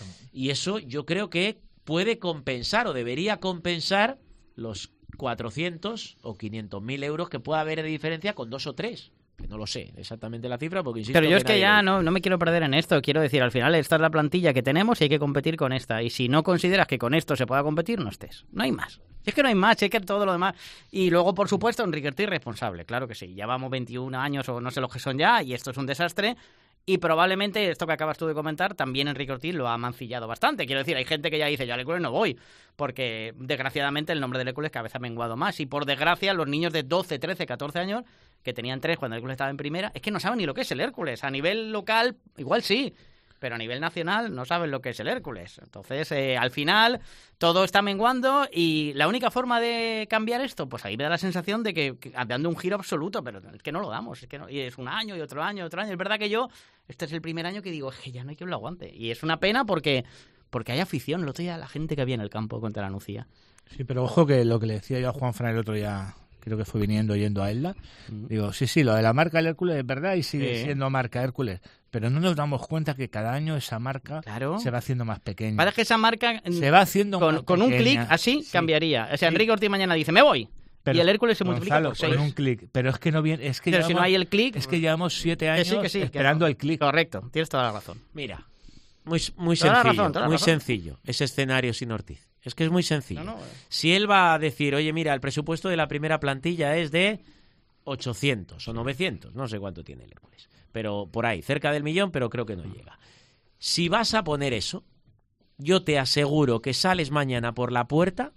Y eso yo creo que puede compensar o debería compensar los cuatrocientos o quinientos mil euros que pueda haber de diferencia con dos o tres. Que no lo sé exactamente la cifra porque insisto. Pero yo que es que ya no, no me quiero perder en esto. Quiero decir, al final esta es la plantilla que tenemos y hay que competir con esta. Y si no consideras que con esto se pueda competir, no estés. No hay más. Es que no hay más, es que todo lo demás. Y luego, por supuesto, Enrique Ortiz responsable. Claro que sí. Llevamos veintiún años o no sé lo que son ya y esto es un desastre. Y probablemente esto que acabas tú de comentar, también Enrique Ortiz lo ha mancillado bastante. Quiero decir, hay gente que ya dice, yo al Hércules no voy, porque desgraciadamente el nombre del Hércules cada vez ha menguado más. Y por desgracia, los niños de doce, trece, catorce años, que tenían tres cuando el Hércules estaba en primera, es que no saben ni lo que es el Hércules. A nivel local, igual sí, pero a nivel nacional no saben lo que es el Hércules. Entonces, eh, al final, todo está menguando y la única forma de cambiar esto, pues ahí me da la sensación de que, que dando un giro absoluto, pero es que no lo damos. Es que no, y es un año y otro año y otro año. Es verdad que yo, este es el primer año que digo, es que ya no hay quien lo aguante. Y es una pena porque, porque hay afición. El otro día la gente que había en el campo contra la Nucía. Sí, pero ojo que lo que le decía yo a Juan Fran el otro día, creo que fue viniendo yendo a Elda, mm. digo, sí, sí, lo de la marca del Hércules es verdad y sigue sí. siendo marca Hércules, pero no nos damos cuenta que cada año esa marca claro. se va haciendo más pequeña. Para que esa marca se va haciendo con, más con un clic así sí. cambiaría. O sea, sí. Enrique Ortiz mañana dice, me voy. Pero, y el Hércules se multiplica Gonzalo, por seis. Con un clic, pero es que no viene, es que pero llevamos, si no hay el clic, es que llevamos siete años que sí, que sí, esperando que el clic. Correcto, tienes toda la razón. Mira, muy, muy toda sencillo, razón, toda muy razón. sencillo ese escenario sin Ortiz. Es que es muy sencillo. No, no, eh. Si él va a decir, oye, mira, el presupuesto de la primera plantilla es de ochocientos o novecientos, no sé cuánto tiene el Hércules, pero por ahí, cerca del millón, pero creo que no llega. Si vas a poner eso, yo te aseguro que sales mañana por la puerta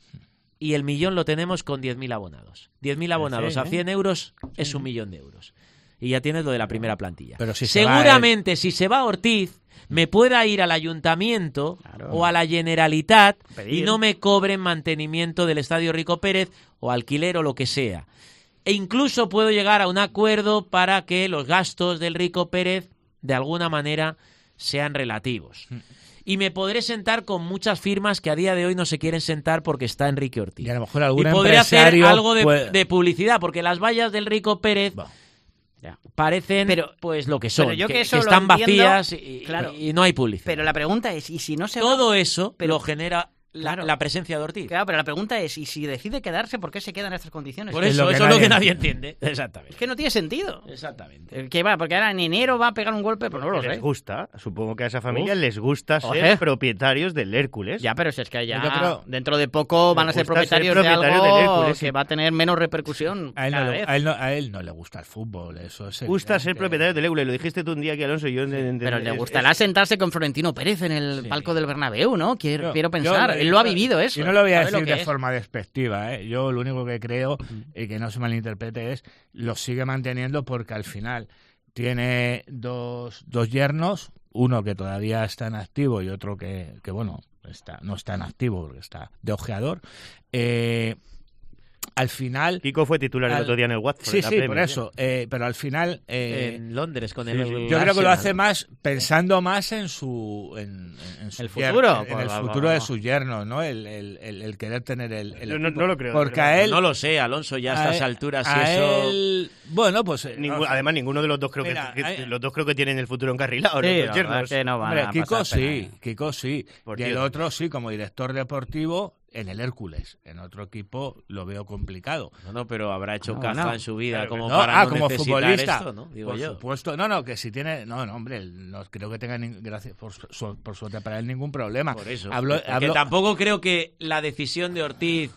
y el millón lo tenemos con diez mil abonados. diez mil abonados sí, a cien ¿eh? euros es un millón de euros. Y ya tienes lo de la primera plantilla. Pero si seguramente se si se va Ortiz, me pueda ir al ayuntamiento claro. o a la Generalitat Pedir. y no me cobren mantenimiento del Estadio Rico Pérez o alquiler o lo que sea. E incluso puedo llegar a un acuerdo para que los gastos del Rico Pérez de alguna manera sean relativos. Y me podré sentar con muchas firmas que a día de hoy no se quieren sentar porque está Enrique Ortiz. Y a lo mejor algún y podré hacer algo de, puede... de publicidad, porque las vallas del Rico Pérez bah. Ya. parecen pero, pues lo que son, pero yo que, que, eso que están lo entiendo, vacías y, claro. y no hay publicidad. Pero la pregunta es, ¿y si no se Todo va? eso pero, lo genera la, claro. la presencia de Ortiz. Claro, pero la pregunta es, ¿y si decide quedarse, por qué se queda en estas condiciones? Por eso, es eso es lo que nadie entiende. Exactamente. Es que no tiene sentido. Exactamente. Que va, porque ahora en enero va a pegar un golpe, pues no lo sé. Les gusta, supongo que a esa familia Uf. les gusta ser Oje. propietarios del Hércules. Ya, pero si es que ya creo, dentro de poco van a ser propietarios, ser propietarios de algo del Hércules, que sí. va a tener menos repercusión. A él, cada no, vez. a, él no, a él no le gusta el fútbol, eso es gusta evidente. ser propietario del Hércules, lo dijiste tú un día aquí, Alonso. Y yo en, en, pero en, le es, gustará es... sentarse con Florentino Pérez en el sí. palco del Bernabéu, ¿no? Quiero, yo, quiero pensar. Yo, él lo ha vivido eso. Y no lo voy a sabe lo decir que de es. forma despectiva, ¿eh? Yo lo único que creo, y que no se malinterprete, es lo sigue manteniendo porque al final tiene dos, dos yernos, uno que todavía está en activo y otro que, que bueno, está, no está en activo porque está de ojeador. Eh, al final... Kiko fue titular el al, otro día en el Watford. Sí, en la sí, Premier, por eso. Eh, pero al final... Eh, en Londres con sí, el... sí. el yo creo que lo Arsenal. hace más pensando más en su en, en su ¿El yer- futuro? en, Pues el va, futuro va, de va. sus yernos, ¿no? El, el, el, el querer tener el, el Yo no- equipo. no lo creo, de porque verdad. a él No lo sé, Alonso, ya a estas él- alturas, si a eso... él- bueno, pues eh, Ningún- no, además, ninguno de los dos creo Mira, que, que- hay- los dos creo que tienen el futuro encarrilado. Sí, los la dos verdad yernos. es que no van hombre, a Kiko pasar sí, pena. Kiko sí. Por Y el Dios. otro sí, como director deportivo en el Hércules. En otro equipo lo veo complicado. No, no, pero habrá hecho No, caja no. en su vida Pero- como no, para ah, no como necesitar futbolista, esto, ¿no? Digo por yo. supuesto. No, no, que si tiene... No, no, hombre, no creo que tenga, ni- gracias por, su- por suerte para él, ningún problema. Por eso. Hablo, Porque hablo- tampoco creo que la decisión de Ortiz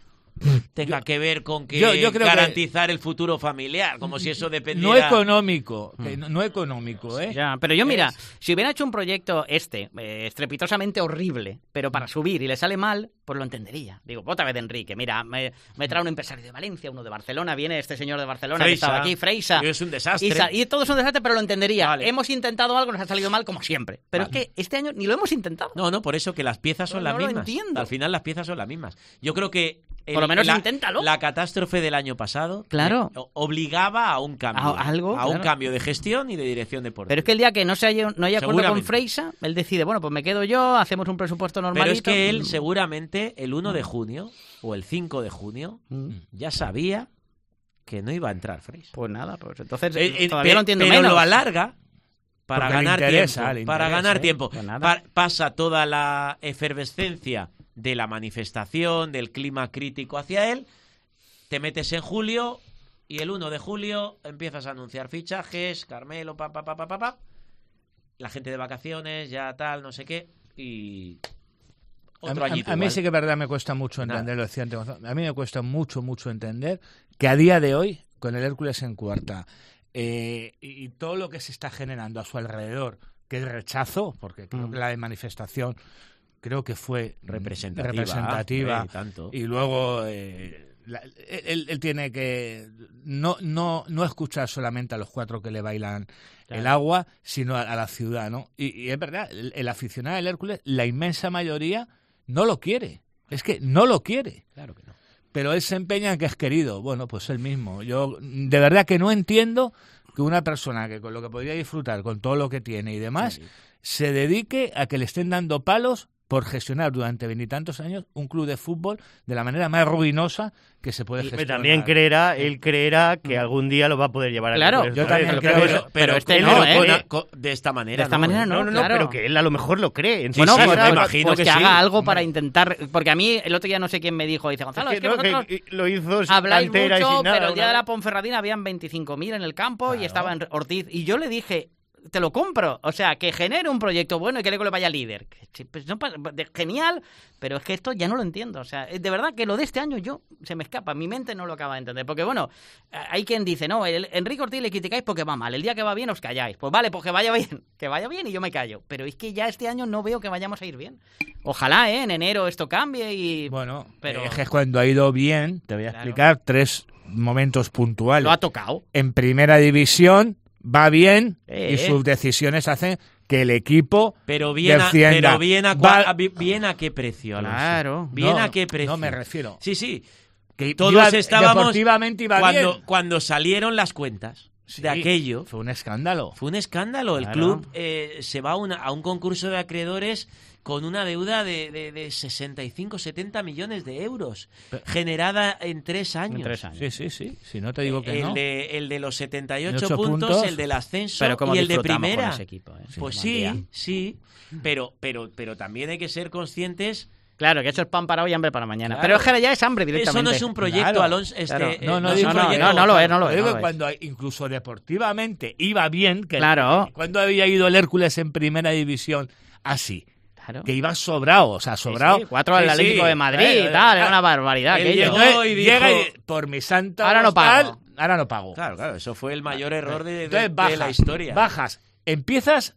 tenga Yo- que ver con que yo- yo creo que- garantizar el futuro familiar, como si eso no dependiera... económico, que no, no económico, ¿eh? Ya, pero yo mira, Es- si hubiera hecho un proyecto este, eh, estrepitosamente horrible, pero para subir y le sale mal, pues lo entendería. Digo, otra vez de Enrique, mira, me, me trae un empresario de Valencia, uno de Barcelona, viene este señor de Barcelona que Freisa. estaba aquí, Freisa. Y es un desastre. Y, sa- y todo es un desastre, pero lo entendería. Vale. Hemos intentado algo, nos ha salido mal como siempre. Pero Vale. es que este año ni lo hemos intentado. No, no, por eso que las piezas son No, las no lo mismas. entiendo. Al final las piezas son las mismas. Yo creo que... el- Por lo menos la, inténtalo. La catástrofe del año pasado Claro. eh, o- obligaba a un cambio. A- algo, a un claro. cambio de gestión y de dirección deportiva. Pero es que el día que no, se haya, no haya acuerdo con Seguramente. Freisa, él decide, bueno, pues me quedo yo, hacemos un presupuesto normalito. Pero es que él Mm. seguramente el uno de junio o el cinco de junio Mm. ya sabía que no iba a entrar Freisa. Pues nada, pues entonces Eh, eh, todavía pe- lo entiendo pero menos. lo alarga para Porque le ganar interesa, tiempo. le Para interesa, ganar ¿eh? tiempo. Pues nada. Pa- pasa toda la efervescencia de la manifestación, del clima crítico hacia él, te metes en julio y el uno de julio empiezas a anunciar fichajes, Carmelo, pa, pa, pa, pa, pa, pa. La gente de vacaciones, ya tal, no sé qué, y otro a, a- añito a mí igual. sí que es verdad me cuesta mucho Nada. entender lo decía antes Gonzalo. A mí me cuesta mucho, mucho entender que a día de hoy, con el Hércules en cuarta, eh, y, y todo lo que se está generando a su alrededor, que es rechazo, porque creo Mm. que la manifestación creo que fue Representativa, representativa eh, tanto. y luego eh, la- él, él tiene que no, no, no escuchar solamente a los cuatro que le bailan el agua, sino a, a la ciudad, ¿no? Y, y es verdad, el, el aficionado del Hércules, la inmensa mayoría no lo quiere. Es que no lo quiere. Claro que no. Pero él se empeña en que es querido. Bueno, pues él mismo. Yo de verdad que no entiendo que una persona que con lo que podría disfrutar, con todo lo que tiene y demás, Sí. se dedique a que le estén dando palos por gestionar durante veintitantos años un club de fútbol de la manera más ruinosa que se puede Y gestionar. también creerá, él creerá que algún día lo va a poder llevar a Claro, cabo. yo Eso también es, creo pero- que- Pero, pero este pero no, con- ¿eh? con- de esta manera De esta no, manera ¿eh? No, no, no, claro. pero que él a lo mejor lo cree. En Bueno, sí, pues, ¿sabes? me pues- imagino pues que que, sí. haga algo Hombre. para intentar... Porque a mí el otro día no sé quién me dijo, dice, Gonzalo, Es es que que, no, vosotros que lo hizo sin habláis cantera y mucho, sin nada, pero el día una de la vez. Ponferradina habían veinticinco mil en el campo y Claro. estaba en Ortiz. Y yo le dije, te lo compro. O sea, que genere un proyecto bueno y que luego le vaya líder. Que sí, pues no pasa- de- genial, pero es que esto ya no lo entiendo. O sea, de verdad que lo de este año yo se me escapa. Mi mente no lo acaba de entender. Porque bueno, hay quien dice, no, el, Enrique Ortiz le criticáis porque va mal. El día que va bien os calláis. Pues vale, pues que vaya bien. Que vaya bien y yo me callo. Pero es que ya este año no veo que vayamos a ir bien. Ojalá, ¿eh? En enero esto cambie y... Bueno, Pero- es que cuando ha ido bien, te voy a Claro. explicar tres momentos puntuales. Lo ha tocado. En primera división va bien Eh, y sus decisiones hacen que el equipo Pero bien, a, defienda. pero bien, a, Va- cua- a- bi- bien a qué precio, Alonso. Claro. Bien No, a qué precio. no me refiero. Sí, sí. que Todos iba- estábamos deportivamente iba cuando, bien. cuando salieron las cuentas Sí, de aquello. fue un escándalo. Fue un escándalo. El Claro. club eh, se va a, una- a un concurso de acreedores con una deuda de, de, de sesenta y cinco, setenta millones de euros, Pero- generada en tres años. En tres años. Sí, sí, sí. Si no te digo que el, no. de, el de los setenta y ocho ocho puntos, puntos. el del ascenso Pero como y el de disfrutamos primera. con ese equipo, ¿eh? Pues Como sí, día. sí. Pero, pero, pero también hay que ser conscientes. Claro, que eso es pan para hoy y hambre para mañana. Claro. Pero es que ahora ya es hambre Eso directamente. no es un proyecto, Claro, Alonso. Este, claro. eh, No, no es digo- un no, proyecto- no, no lo es, no lo Te es. digo no que lo es. cuando incluso deportivamente iba bien, que Claro. cuando había ido el Hércules en primera división así, Claro. que iba sobrado, o sea, sobrado. Sí, sí, cuatro al Sí, Atlético sí. de Madrid Eh, y tal, eh, era una barbaridad. él aquello. llegó Entonces, y llega dijo- y por mi santa Ahora no postal, pago. ahora no pago. Claro, claro, eso fue el mayor error de, de- Entonces de bajas, la historia. bajas, empiezas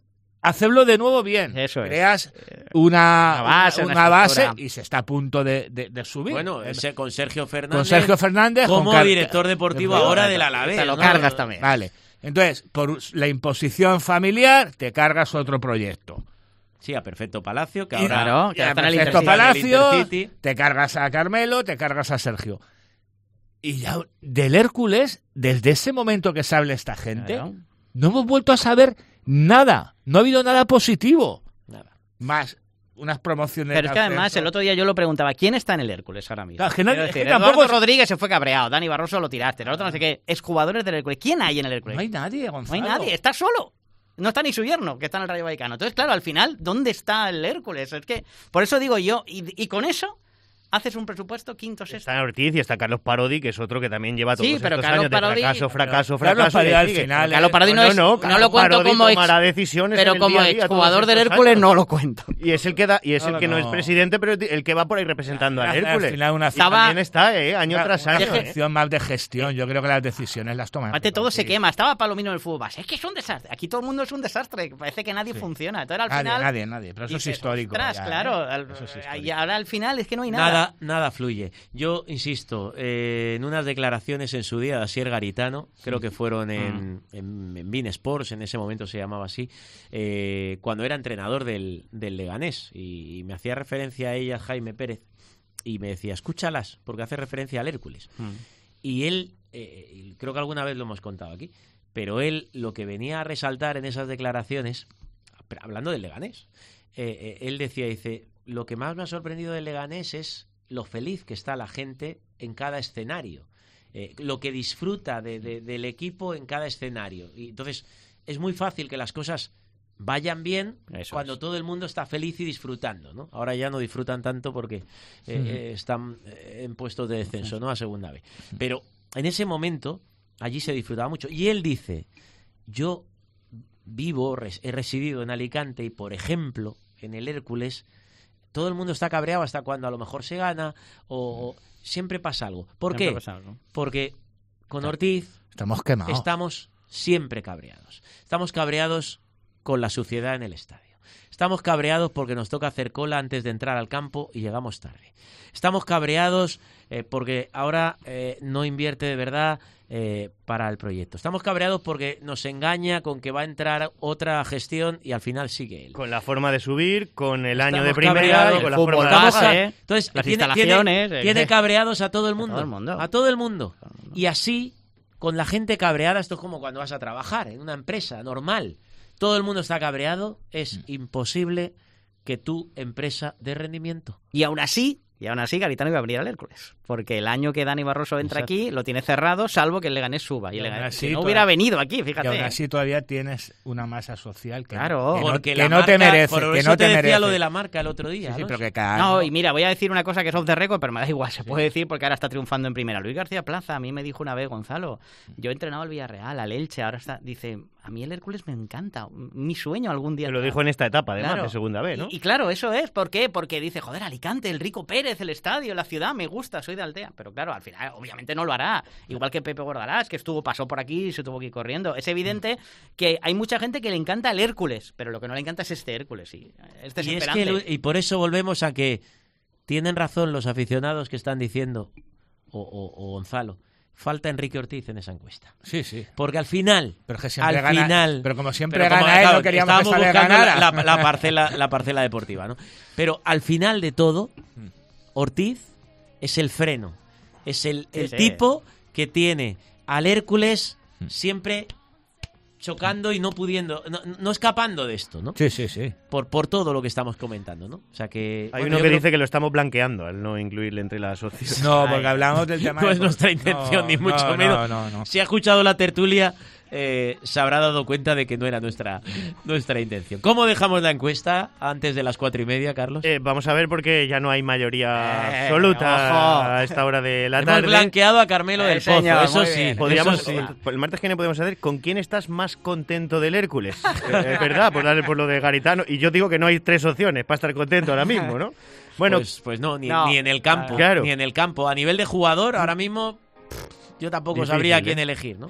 hacerlo de nuevo bien. Eso es. Creas una, Una base, una, una una base estructura. y se está a punto de, de, de subir. Bueno, ese con Sergio Fernández. Con Sergio Fernández. Como con Car- director deportivo Car- ahora del Alavés. Te lo ¿no? cargas también. Vale. Entonces, por la imposición familiar, te cargas otro proyecto. Sí, a Perfecto Palacio, que Y- ahora... Claro, que y a está en el Perfecto Intercity. Palacio, el Intercity. te cargas a Carmelo, te cargas a Sergio. Y ya del Hércules, desde ese momento que se habla esta gente, Claro. no hemos vuelto a saber nada. No ha habido nada positivo. Nada. Más unas promociones. Pero es que de además ascenso. el otro día yo lo preguntaba, ¿quién está en el Hércules ahora mismo? Claro, es que nadie- Quiero es que decir, tampoco Eduardo es- Rodríguez se fue cabreado, Dani Barroso lo tiraste, el otro no sé qué, exjugadores del Hércules. ¿Quién hay en el Hércules? No hay nadie, No Gonzalo. hay nadie, está solo. No está ni su yerno, que está en el Rayo Vallecano. Entonces, claro, al final, ¿dónde está el Hércules? Es que, por eso digo yo, y, y con eso haces un presupuesto quinto, sexto. Está Ortiz y está Carlos Parodi, que es otro que también lleva todos Sí, pero estos Carlos años de Parodi- fracaso, fracaso, Carlos fracaso. Parodi y al sigue. final, Carlos Parodi no, No, es, no, no, Carlos lo cuento Parodi como ex, tomará decisiones pero en el como día a día, exjugador todos del estos Hércules años. no lo cuento. Y es el que da, y es No, el que no, no. es presidente, pero el que va por ahí representando al Al Hércules. final una- Estaba- También está, eh, año tras una año. eh. función más de gestión. Yo creo que las decisiones las toman. Aparte todo se Sí. quema, estaba Palomino en el fútbol base. Es que es un desastre. Aquí todo el mundo es un desastre, parece que nadie funciona. Entonces al Nadie, final nadie, nadie. Pero eso es dices, histórico. ostras, ya, ¿eh? claro, al- Eso es y histórico. ahora al final es que no hay nada. Nada, nada fluye. Yo insisto, eh, en unas declaraciones en su día de Asier Garitano, creo que fueron en, en, en Bein Sports, en ese momento se llamaba así, eh, cuando era entrenador del, del Leganés, y, y me hacía referencia a ella Jaime Pérez, y me decía, escúchalas, porque hace referencia al Hércules. Mm. Y él, eh, y creo que alguna vez lo hemos contado aquí, pero él lo que venía a resaltar en esas declaraciones, hablando del Leganés, eh, eh, él decía, dice, lo que más me ha sorprendido del Leganés es lo feliz que está la gente en cada escenario, eh, lo que disfruta de, de, del equipo en cada escenario. Y entonces es muy fácil que las cosas vayan bien Eso cuando es. todo el mundo está feliz y disfrutando, ¿no? Ahora ya no disfrutan tanto porque eh, eh, están eh, en puestos de descenso, ¿no? A segunda vez. Pero en ese momento allí se disfrutaba mucho. Y él dice, yo vivo, res- he residido en Alicante y, por ejemplo, en el Hércules, todo el mundo está cabreado hasta cuando a lo mejor se gana o, o siempre pasa algo. ¿Por Siempre qué? pasa algo. Porque con Ortiz Estamos quemados. estamos siempre cabreados. Estamos cabreados con la suciedad en el estadio. Estamos cabreados porque nos toca hacer cola antes de entrar al campo y llegamos tarde. Estamos cabreados eh, porque ahora eh, no invierte de verdad eh, para el proyecto. Estamos cabreados porque nos engaña con que va a entrar otra gestión y al final sigue él. Con la forma de subir, con el Estamos año de primera cabreados, y con la el fútbol forma de base, jugar. ¿eh? Entonces, Las tiene, instalaciones, tiene, eh, tiene que- cabreados a todo el mundo. todo el mundo. A todo el mundo. Y así, con la gente cabreada, esto es como cuando vas a trabajar en una empresa normal. Todo el mundo está cabreado, es imposible que tu empresa dé rendimiento. Y aún así, y aún así Garitano iba a venir al Hércules. Porque el año que Dani Barroso entra Exacto. aquí, lo tiene cerrado, salvo que el Leganés suba. Y, Y el aún Leganés, así si no toda- hubiera venido aquí, Y fíjate. aún ¿eh? así todavía tienes una masa social que, Claro. que no, Porque que la no te marca- merece. Por que eso no te te decía merece. lo de la marca el otro día. Sí, sí, ¿no? pero que cada No, año- y mira, voy a decir una cosa que es off the record, pero me da igual, se puede decir porque ahora está triunfando en primera. Luis García Plaza a mí me dijo una vez, Gonzalo, yo he entrenado al Villarreal, al Elche, ahora está, dice, a mí el Hércules me encanta, mi sueño algún día. Te lo estar". dijo en esta etapa, además, Claro. de segunda vez, ¿no? Y, y claro, eso es, ¿por qué? Porque dice, joder, Alicante, el Rico Pérez, el estadio, la ciudad, me gusta, soy de Altea. Pero claro, al final, obviamente no lo hará. Igual que Pepe Bordalás, que estuvo, pasó por aquí y se tuvo que ir corriendo. Es evidente que hay mucha gente que le encanta el Hércules, pero lo que no le encanta es este Hércules. Y este es Y, es esperante. que, Lu- y por eso volvemos a que tienen razón los aficionados que están diciendo, o, o- o Gonzalo, falta Enrique Ortiz en esa encuesta. Sí, sí. Porque al final, Pero es que siempre al gana- final, pero como siempre pero como, gana él, claro, no queríamos que estábamos esta vez buscando ganara. la, la parcela, la parcela deportiva, ¿no? Pero al final de todo, Ortiz es el freno, es el, el sí. tipo que tiene al Hércules siempre chocando y no pudiendo, no, no escapando de esto, ¿no? Sí, sí, sí. Por, por todo lo que estamos comentando, ¿no? O sea que... Hay bueno, uno yo que creo- dice que lo estamos blanqueando al no incluirle entre las opciones. No, porque hablamos del tema... No de- es nuestra intención, No, ni mucho no, menos. No, no, no. Si ha escuchado la tertulia, eh, se habrá dado cuenta de que no era nuestra, nuestra intención. ¿Cómo dejamos la encuesta antes de las cuatro y media, Carlos? Eh, vamos a ver porque ya no hay mayoría Eh, absoluta ojo. a esta hora de la Hemos tarde. blanqueado a Carmelo Eh, del Pozo, señor, eso muy sí. bien. Podríamos, eso sí. el martes que viene podemos saber con quién estás más contento del Hércules. Eh, Es verdad, por darle por lo de Garitano. Y yo digo que no hay tres opciones para estar contento ahora mismo, ¿no? Bueno, Pues, pues no, ni, No. ni en el campo. Claro. Ni en el campo. A nivel de jugador, ahora mismo pff, yo tampoco Difícil, sabría ¿eh? quién elegir, ¿no?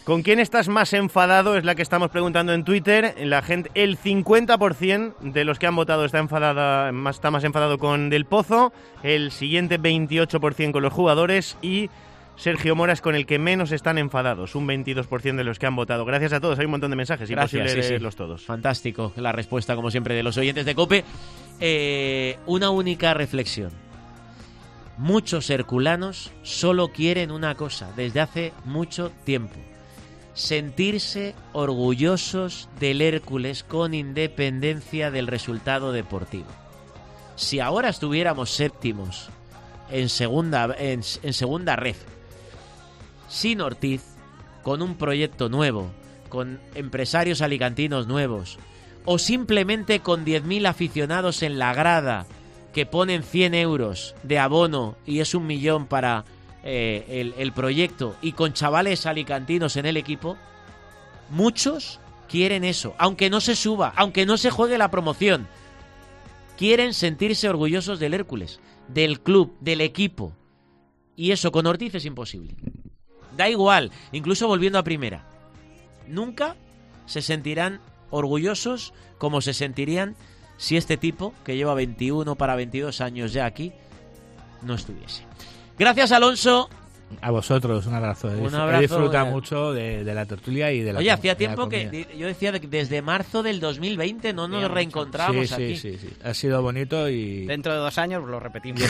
¿Con quién estás más enfadado? Es la que estamos preguntando en Twitter. La gente, el cincuenta por ciento de los que han votado está enfadada, más, está más enfadado con Del Pozo, el siguiente veintiocho por ciento con los jugadores y Sergio Mora es con el que menos están enfadados, un veintidós por ciento de los que han votado. Gracias a todos, hay un montón de mensajes, Gracias, imposible sí, leerlos sí. todos. Fantástico la respuesta, como siempre, de los oyentes de COPE. Eh, una única reflexión. Muchos herculanos solo quieren una cosa desde hace mucho tiempo: sentirse orgullosos del Hércules con independencia del resultado deportivo. Si ahora estuviéramos séptimos en segunda, en, en segunda ref, sin Ortiz, con un proyecto nuevo, con empresarios alicantinos nuevos, o simplemente con diez mil aficionados en la grada que ponen cien euros de abono y es un millón para eh, el, el proyecto, y con chavales alicantinos en el equipo, muchos quieren eso, aunque no se suba, aunque no se juegue la promoción. Quieren sentirse orgullosos del Hércules, del club, del equipo. Y eso con Ortiz es imposible. Da igual, incluso volviendo a primera. Nunca se sentirán orgullosos como se sentirían si este tipo, que lleva veintiuno para veintidós años ya aquí, no estuviese. Gracias, Alonso. A vosotros, un abrazo. Un He abrazo, disfrutado eh. mucho de, de la tertulia y de la Oye, hacía de la tiempo comida. que yo decía que desde marzo del dos mil veinte no nos reencontrábamos sí, aquí. Sí, sí, sí. Ha sido bonito y... Dentro de dos años lo repetimos.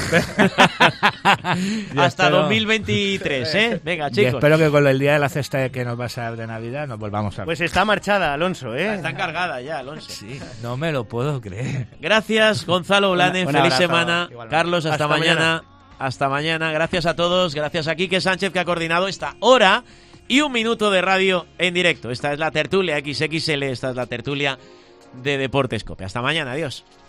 Y Hasta espero- dos mil veintitrés, ¿eh? Venga, Y chicos. espero que con el día de la cesta que nos vas a dar de Navidad nos volvamos a ver. Pues está marchada, Alonso, ¿eh? Está encargada ya, Alonso. Sí, no me lo puedo creer. Gracias, Gonzalo Blanes. Un- un Feliz abrazo, semana. igualmente. Carlos, hasta, Hasta mañana. mañana. Hasta mañana. Gracias a todos. Gracias a Quique Sánchez, que ha coordinado esta hora y un minuto de radio en directo. Esta es la tertulia X X L. Esta es la tertulia de Deportes COPE. Hasta mañana. Adiós.